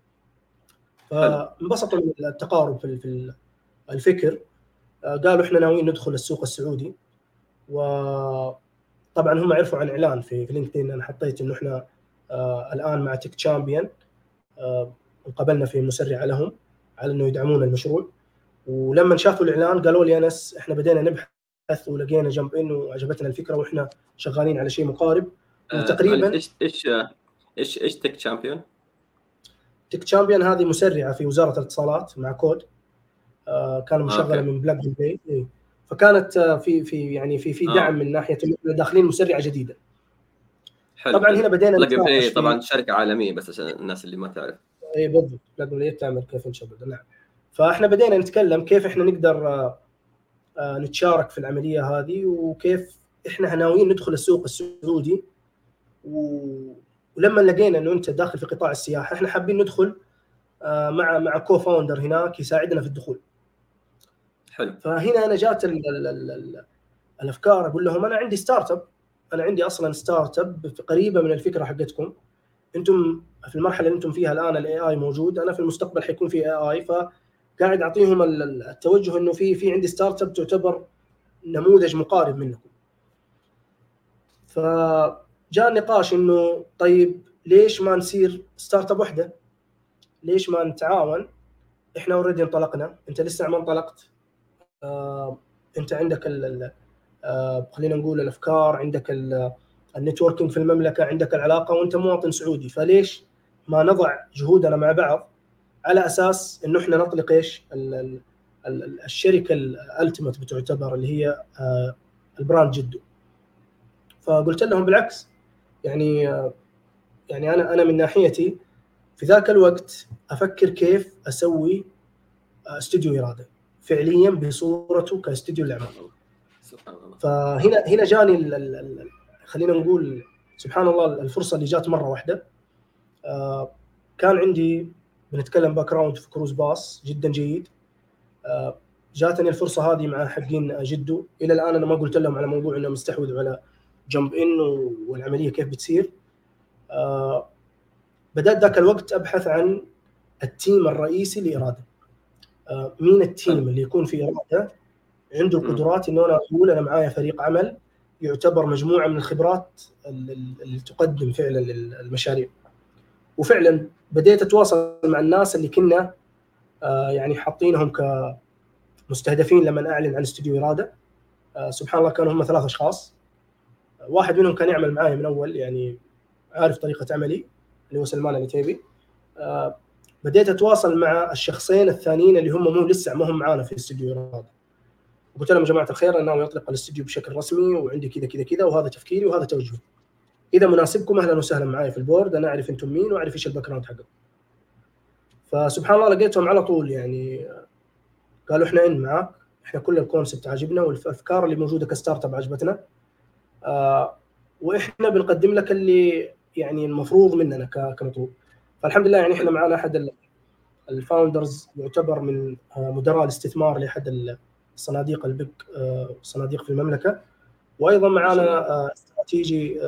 فانبسطوا من التقارب في الفكر. قالوا احنا ناويين ندخل السوق السعودي. وطبعا هم عرفوا عن اعلان في لينكدين، انا حطيت انه احنا الان مع تك تشامبيون، وقابلنا في مسرعه لهم على انه يدعمون المشروع. ولما شافوا الاعلان قالوا لي انس احنا بدينا نبحث ولقينا جنب ان وعجبتنا الفكره واحنا شغالين على شيء مقارب. وتقريبا ايش تك تشامبيون؟ تك تشامبيون هذه مسرعه في وزاره الاتصالات مع كود، كانوا مشغله من بلاك باي. فكانت في دعم من ناحيه داخلين مسرعه جديده. حلو. طبعا هنا بدينا نتناقش طبعا شركه عالميه، بس عشان الناس اللي ما تعرف. اي بالضبط، بلاك باي تعمل كيف انشبه. نعم. فاحنا بدينا نتكلم كيف احنا نقدر نتشارك في العمليه هذه، وكيف احنا ناويين ندخل السوق السعودي. ولما لقينا انه انت داخل في قطاع السياحه، احنا حابين ندخل مع كو فاوندر هناك يساعدنا في الدخول. حلو. فهنا انا جات الافكار، اقول لهم انا عندي ستارت اب، انا عندي اصلا ستارت اب قريبه من الفكره حقتكم. انتم في المرحله اللي انتم فيها الان الاي اي موجود، انا في المستقبل حيكون في اي اي. فقاعد اعطيهم التوجه انه في عندي ستارت اب تعتبر نموذج مقارب منكم. فجاء النقاش انه طيب ليش ما نصير ستارت اب وحده؟ ليش ما نتعاون؟ احنا اوريدي انطلقنا، انت لسه ما انطلقت. انت عندك خلينا نقول الافكار، عندك النتوركينج في المملكه، عندك العلاقه، وانت مواطن سعودي. فليش ما نضع جهودنا مع بعض على اساس انه احنا نطلق ايش الشركه الالتيميت بتعتبر اللي هي البراند جدو. فقلت لهم بالعكس، يعني انا من ناحيتي في ذاك الوقت افكر كيف اسوي استوديو اراده فعليا بصورته كاستوديو الاعمال. سبحان الله. فهنا جاني خلينا نقول سبحان الله الفرصه اللي جات مره واحده. كان عندي بنتكلم باك جراوند في كروز باص جدا جيد. جاتني الفرصه هذه مع حقين جدو. الى الان انا ما قلت لهم على موضوع انهم استحوذوا على جمب ان والعمليه كيف بتصير. بدات ذاك الوقت ابحث عن التيم الرئيسي لاراده. مين التيم اللي يكون في اراده عنده القدرات انه انا اقول انا معايا فريق عمل يعتبر مجموعه من الخبرات اللي تقدم فعلا للمشاريع. وفعلا بديت اتواصل مع الناس اللي كنا يعني حاطينهم كمستهدفين لما اعلن عن استوديو اراده. سبحان الله كانوا هم 3 اشخاص. واحد منهم كان يعمل معايا من اول، يعني عارف طريقه عملي، اللي هو سلمان العتيبي. بديت اتواصل مع الشخصين الثانيين اللي هم مو لسه ما هم معانا في استوديو اراده. وقلت لهم يا جماعه الخير انا ناوي اطلق الاستوديو بشكل رسمي وعندي كذا كذا كذا وهذا تفكيري وهذا توجهي. اذا مناسبكم اهلا وسهلا معايا في البورد، انا اعرف انتم مين واعرف ايش الباك جراوند حقكم. فسبحان الله لقيتهم على طول يعني قالوا احنا معاك، احنا كل الكونسبت عجبنا والافكار اللي موجوده كستارت اب عجبتنا. واحنا بنقدم لك اللي يعني المفروض مننا كمطلوب. فالحمد لله يعني احنا معنا احد الفاوندرز يعتبر من مدراء الاستثمار لاحد الصناديق البيج صناديق في المملكه. وايضا معنا استراتيجي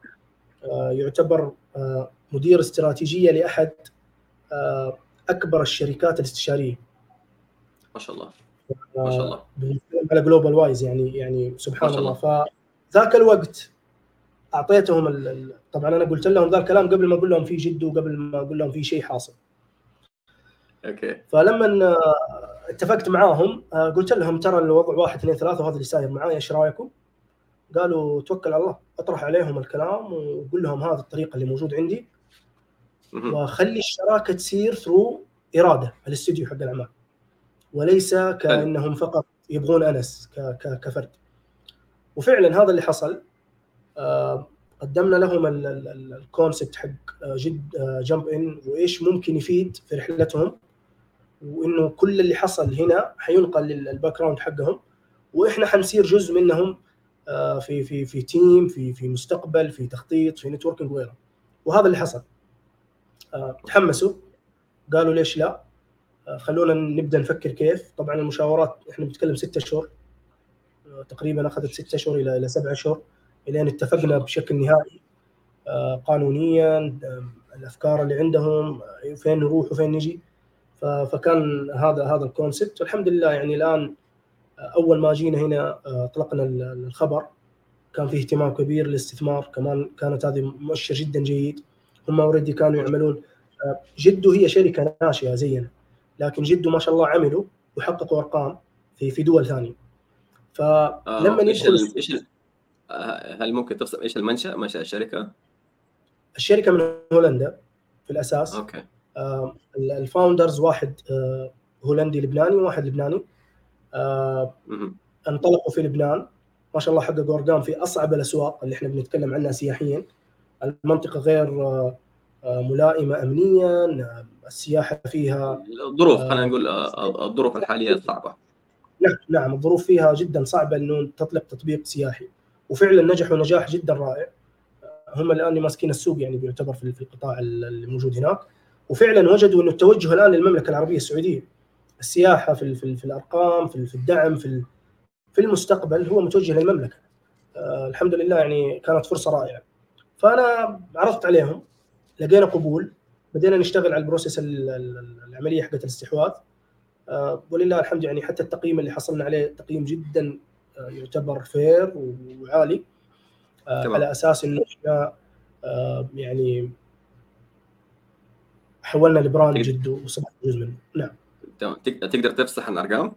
يعتبر مدير استراتيجيه لاحد اكبر الشركات الاستشاريه. ما شاء الله ما شاء الله. بنتكلم على جلوبال وايز يعني سبحان الله. فذاك الوقت اعطيتهم طبعا انا قلت لهم ذا الكلام قبل ما اقول لهم في جد وقبل ما اقول لهم في شيء حاصل. اوكي. فلما اتفقت معاهم قلت لهم ترى الوضع 1 2 3 وهذا اللي صاير معايا، ايش رايكم؟ قالوا توكل على الله. اطرح عليهم الكلام وقول لهم هذا الطريقه اللي موجود عندي وخلي الشراكه تصير ثرو اراده الاستوديو حق الاعمال، وليس كانهم فقط يبغون انس كفرد. وفعلا هذا اللي حصل. قدمنا لهم الكونسبت حق جمب ان وايش ممكن يفيد في رحلتهم، وانه كل اللي حصل هنا حينقل للباك جراوند حقهم، واحنا حنصير جزء منهم في تيم في مستقبل في تخطيط في نتوركينج وغيره. وهذا اللي حصل. تحمسوا قالوا ليش لا، خلونا نبدا نفكر كيف. طبعا المشاورات احنا بنتكلم 6 اشهر تقريبا، اخذت 6 اشهر الى 7 اشهر الين اتفقنا بشكل نهائي قانونيا الافكار اللي عندهم فين نروح وفين نجي. فكان هذا الكونسبت. والحمد لله يعني الان اول ما جينا هنا اطلقنا الخبر كان فيه اهتمام كبير للاستثمار. كمان كانت هذه مؤشر جدا جيد. هم اوريدي كانوا يعملون. جدو هي شركه ناشئه زينا، لكن جدو ما شاء الله عملوا وحققوا ارقام في دول ثانيه. فلما ندخل هل ممكن تفصل ايش منشأ الشركه؟ الشركه من هولندا في الاساس. اوكي. الفاوندرز واحد هولندي لبناني وواحد لبناني. انطلقوا في لبنان ما شاء الله، حققوا ارقام في اصعب الاسواق اللي احنا بنتكلم عنها سياحيا. المنطقه غير ملائمه امنيا، السياحه فيها الظروف خلينا نقول الظروف الحاليه صعبه. نعم الظروف فيها جدا صعبه انه تطلق تطبيق سياحي. وفعلا نجحوا نجاح جدا رائع. هم الان ماسكين السوق يعني بيعتبر في القطاع الموجود هناك. وفعلا وجدوا انه التوجه الان للمملكه العربيه السعوديه، السياحه في الارقام في الدعم في المستقبل هو متوجه للمملكه. الحمد لله يعني كانت فرصه رائعه. فانا عرضت عليهم، لقينا قبول، بدينا نشتغل على البروسيس العمليه حقت الاستحواذ. ولله الحمد يعني حتى التقييم اللي حصلنا عليه تقييم جدا يعتبر فير وعالي. على اساس انه احنا يعني حولنا لبراند جدو وصبحنا جزء منه. نعم. تقدر تفصح عن الارقام؟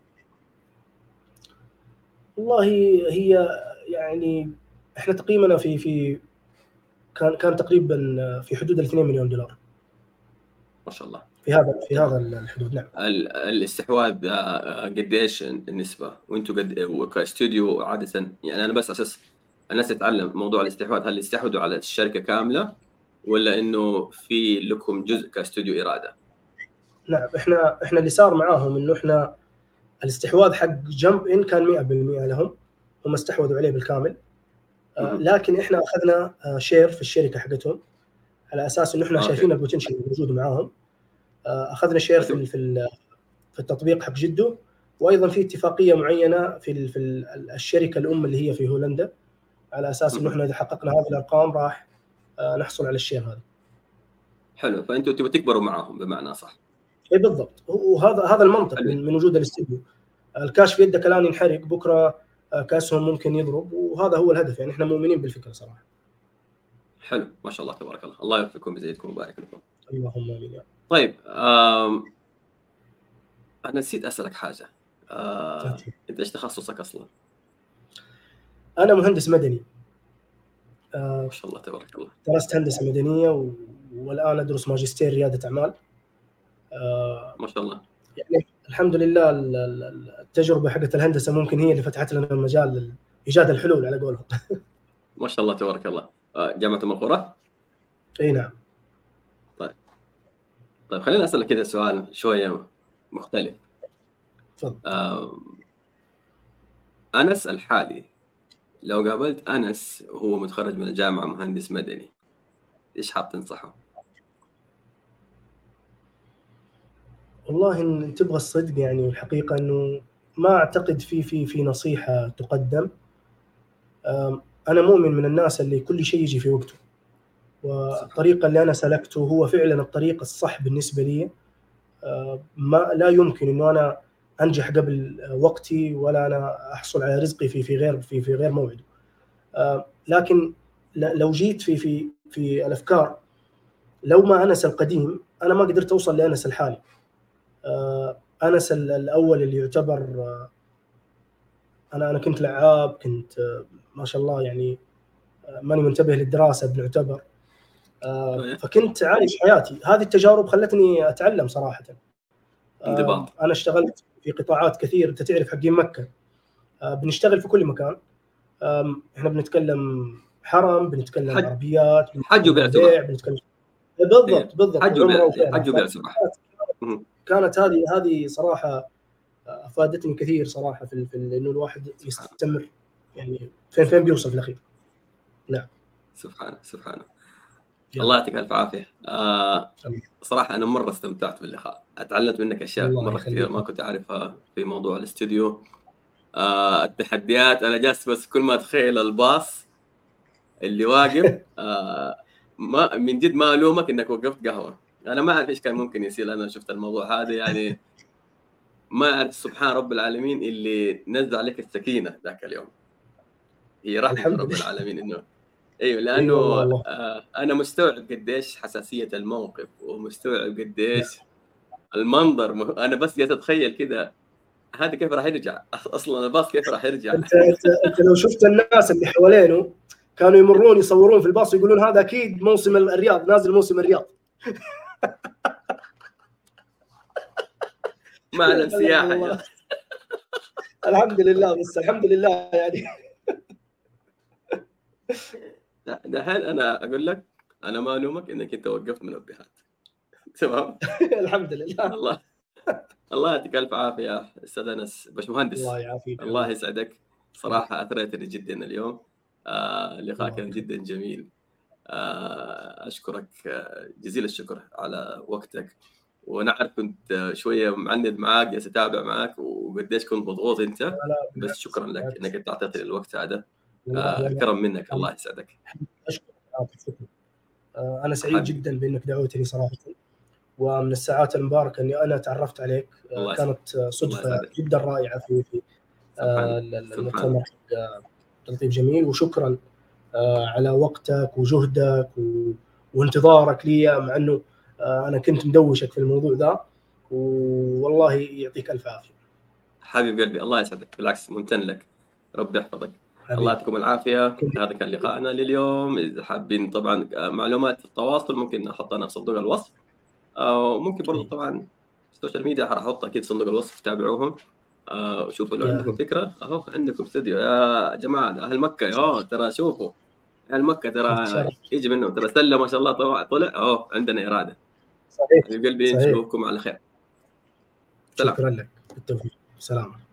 والله هي يعني احنا تقييمنا في كان تقريبا في حدود 2 مليون دولار. ما شاء الله. في هذا الحدود. نعم. الاستحواذ قديش النسبه؟ وانتم كاستوديو عاده يعني انا بس اساس الناس تتعلم موضوع الاستحواذ، هل استحوذوا على الشركه كامله ولا انه في لكم جزء كاستوديو اراده؟ نعم، احنا اللي صار معاهم انه احنا الاستحواذ حق جمب ان كان 100% لهم، هم استحوذوا عليه بالكامل. لكن احنا اخذنا شير في الشركه حقتهم على اساس انه احنا شايفين البوتنشل الموجود معاهم. اخذنا شير في التطبيق حق جده، وايضا في اتفاقيه معينه في الشركه الام اللي هي في هولندا، على اساس انه احنا اذا حققنا هذه الارقام راح نحصل على الشير هذا. حلو، فانتوا تبغوا تكبروا معاهم بمعنى صح؟ اي بالضبط، وهذا المنطق من وجود الاستديو. الكاش في يدك الان ينحرق، بكره كاسهم ممكن يضرب، وهذا هو الهدف. يعني احنا مؤمنين بالفكره صراحه. حلو، ما شاء الله تبارك الله، الله يوفقكم ويزيدكم ويبارك لكم. اللهم امين. طيب انا نسيت اسالك حاجه. انت ايش تخصصك اصلا؟ انا مهندس مدني. ما شاء الله تبارك الله. درست هندسه مدنيه والان ادرس ماجستير رياده اعمال. ما شاء الله. يعني الحمد لله التجربه حقت الهندسه ممكن هي اللي فتحت لنا المجال لايجاد الحلول على قولهم. ما شاء الله تبارك الله. جامعه ام القرى؟ اي نعم. طيب خلينا اسالك كذا سؤال شويه مختلف. تفضل. انس الحالي، لو قابلت انس وهو متخرج من الجامعه مهندس مدني، ايش حاب تنصحه؟ والله ان تبغى الصدق يعني والحقيقه انه ما اعتقد في نصيحه تقدم. انا مؤمن من الناس اللي كل شيء يجي في وقته، والطريقه اللي انا سلكته هو فعلا الطريق الصح بالنسبه لي. ما لا يمكن انه انا انجح قبل وقتي، ولا انا احصل على رزقي في غير موعده. لكن لو جيت في الافكار، لو ما انس القديم انا ما قدرت اوصل لانس الحالي. انس الاول اللي يعتبر انا كنت لعاب، كنت ما شاء الله يعني ماني منتبه للدراسه بنعتبر. فكنت عايش حياتي. هذه التجارب خلتني اتعلم صراحه. انا اشتغلت في قطاعات كثير، انت تعرف حقين مكه، بنشتغل في كل مكان. احنا بنتكلم حرم، بنتكلم عربيات، حج وبيع سباحه. بنتكلم بالضبط حج وبيع سباحه. كانت هذه صراحه افادتني كثير صراحه في انه الواحد يستمر، يعني فين بيوصل في الاخير. نعم. سبحانه. الله يعطيك الف عافيه. صراحه انا مره استمتعت باللقاء، اتعلمت منك اشياء مره كثير ما كنت اعرفها في موضوع الاستوديو. التحديات، انا جالس بس كل ما اتخيل الباص اللي واقف ما من جد ما الومك انك وقفت قهوه. انا ما اعرف ايش كان ممكن يصير. انا شفت الموضوع هذا يعني ما أعرف. سبحان رب العالمين اللي نزل عليك السكينه ذاك اليوم، هي رحمه رب العالمين. انه ايوه، لانه انا مستوعب قديش حساسيه الموقف، ومستوعب قديش المنظر. انا بس جالس اتخيل كده هذا كيف راح يرجع اصلا، الباص كيف راح يرجع. انت لو شفت الناس اللي حوالينه كانوا يمرون يصورون في الباص يقولون هذا اكيد موسم الرياض، نازل موسم الرياض. معلم سياحه. الحمد لله، بس الحمد لله يعني. دحين انا اقول لك انا ما الومك انك انت وقفت منبهات. تمام. الحمد لله. الله يعطيك الف عافيه استاذ انس باشمهندس. الله يعافيك. الله يسعدك. صراحه اثريتني جدا اليوم. اللقاء كان جدا جميل. اشكرك جزيل الشكر على وقتك. وانا عارف كنت شويه معند معاك، جالس اتابع معاك وقديش كنت مضغوط انت، بس شكرا لك انك انت اعطيتني الوقت هذا. كرم منك. الله يسعدك. اشكرك. انا سعيد جدا بانك دعوتني صراحه، ومن الساعات المباركه اني انا تعرفت عليك. كانت صدفه جدا رائعه في المؤتمر لطيف جميل. وشكرا على وقتك وجهدك وانتظارك لي، مع انه انا كنت مدوشك في الموضوع ذا، والله يعطيك الف عافيه. حبيب قلبي الله يسعدك، بالعكس ممتن لك، ربي يحفظك. الله يعطيكم العافيه. هذا كان لقائنا لليوم. اذا حابين طبعا معلومات التواصل ممكن نحطها في صندوق الوصف، او ممكن برضه طبعا السوشيال ميديا حاحط اكيد صندوق الوصف، تابعوهم. شوفوا لو عندكم فكره اهو عندكم استوديو يا جماعه اهل مكه. ترى شوفوا يعني مكه ترى يجي منه ترى سله ما شاء الله طلع عندنا اراده. صحيح حبيب قلبي صحيح. نشوفكم على خير. سلام. شكرا لك، بالتوفيق، سلام.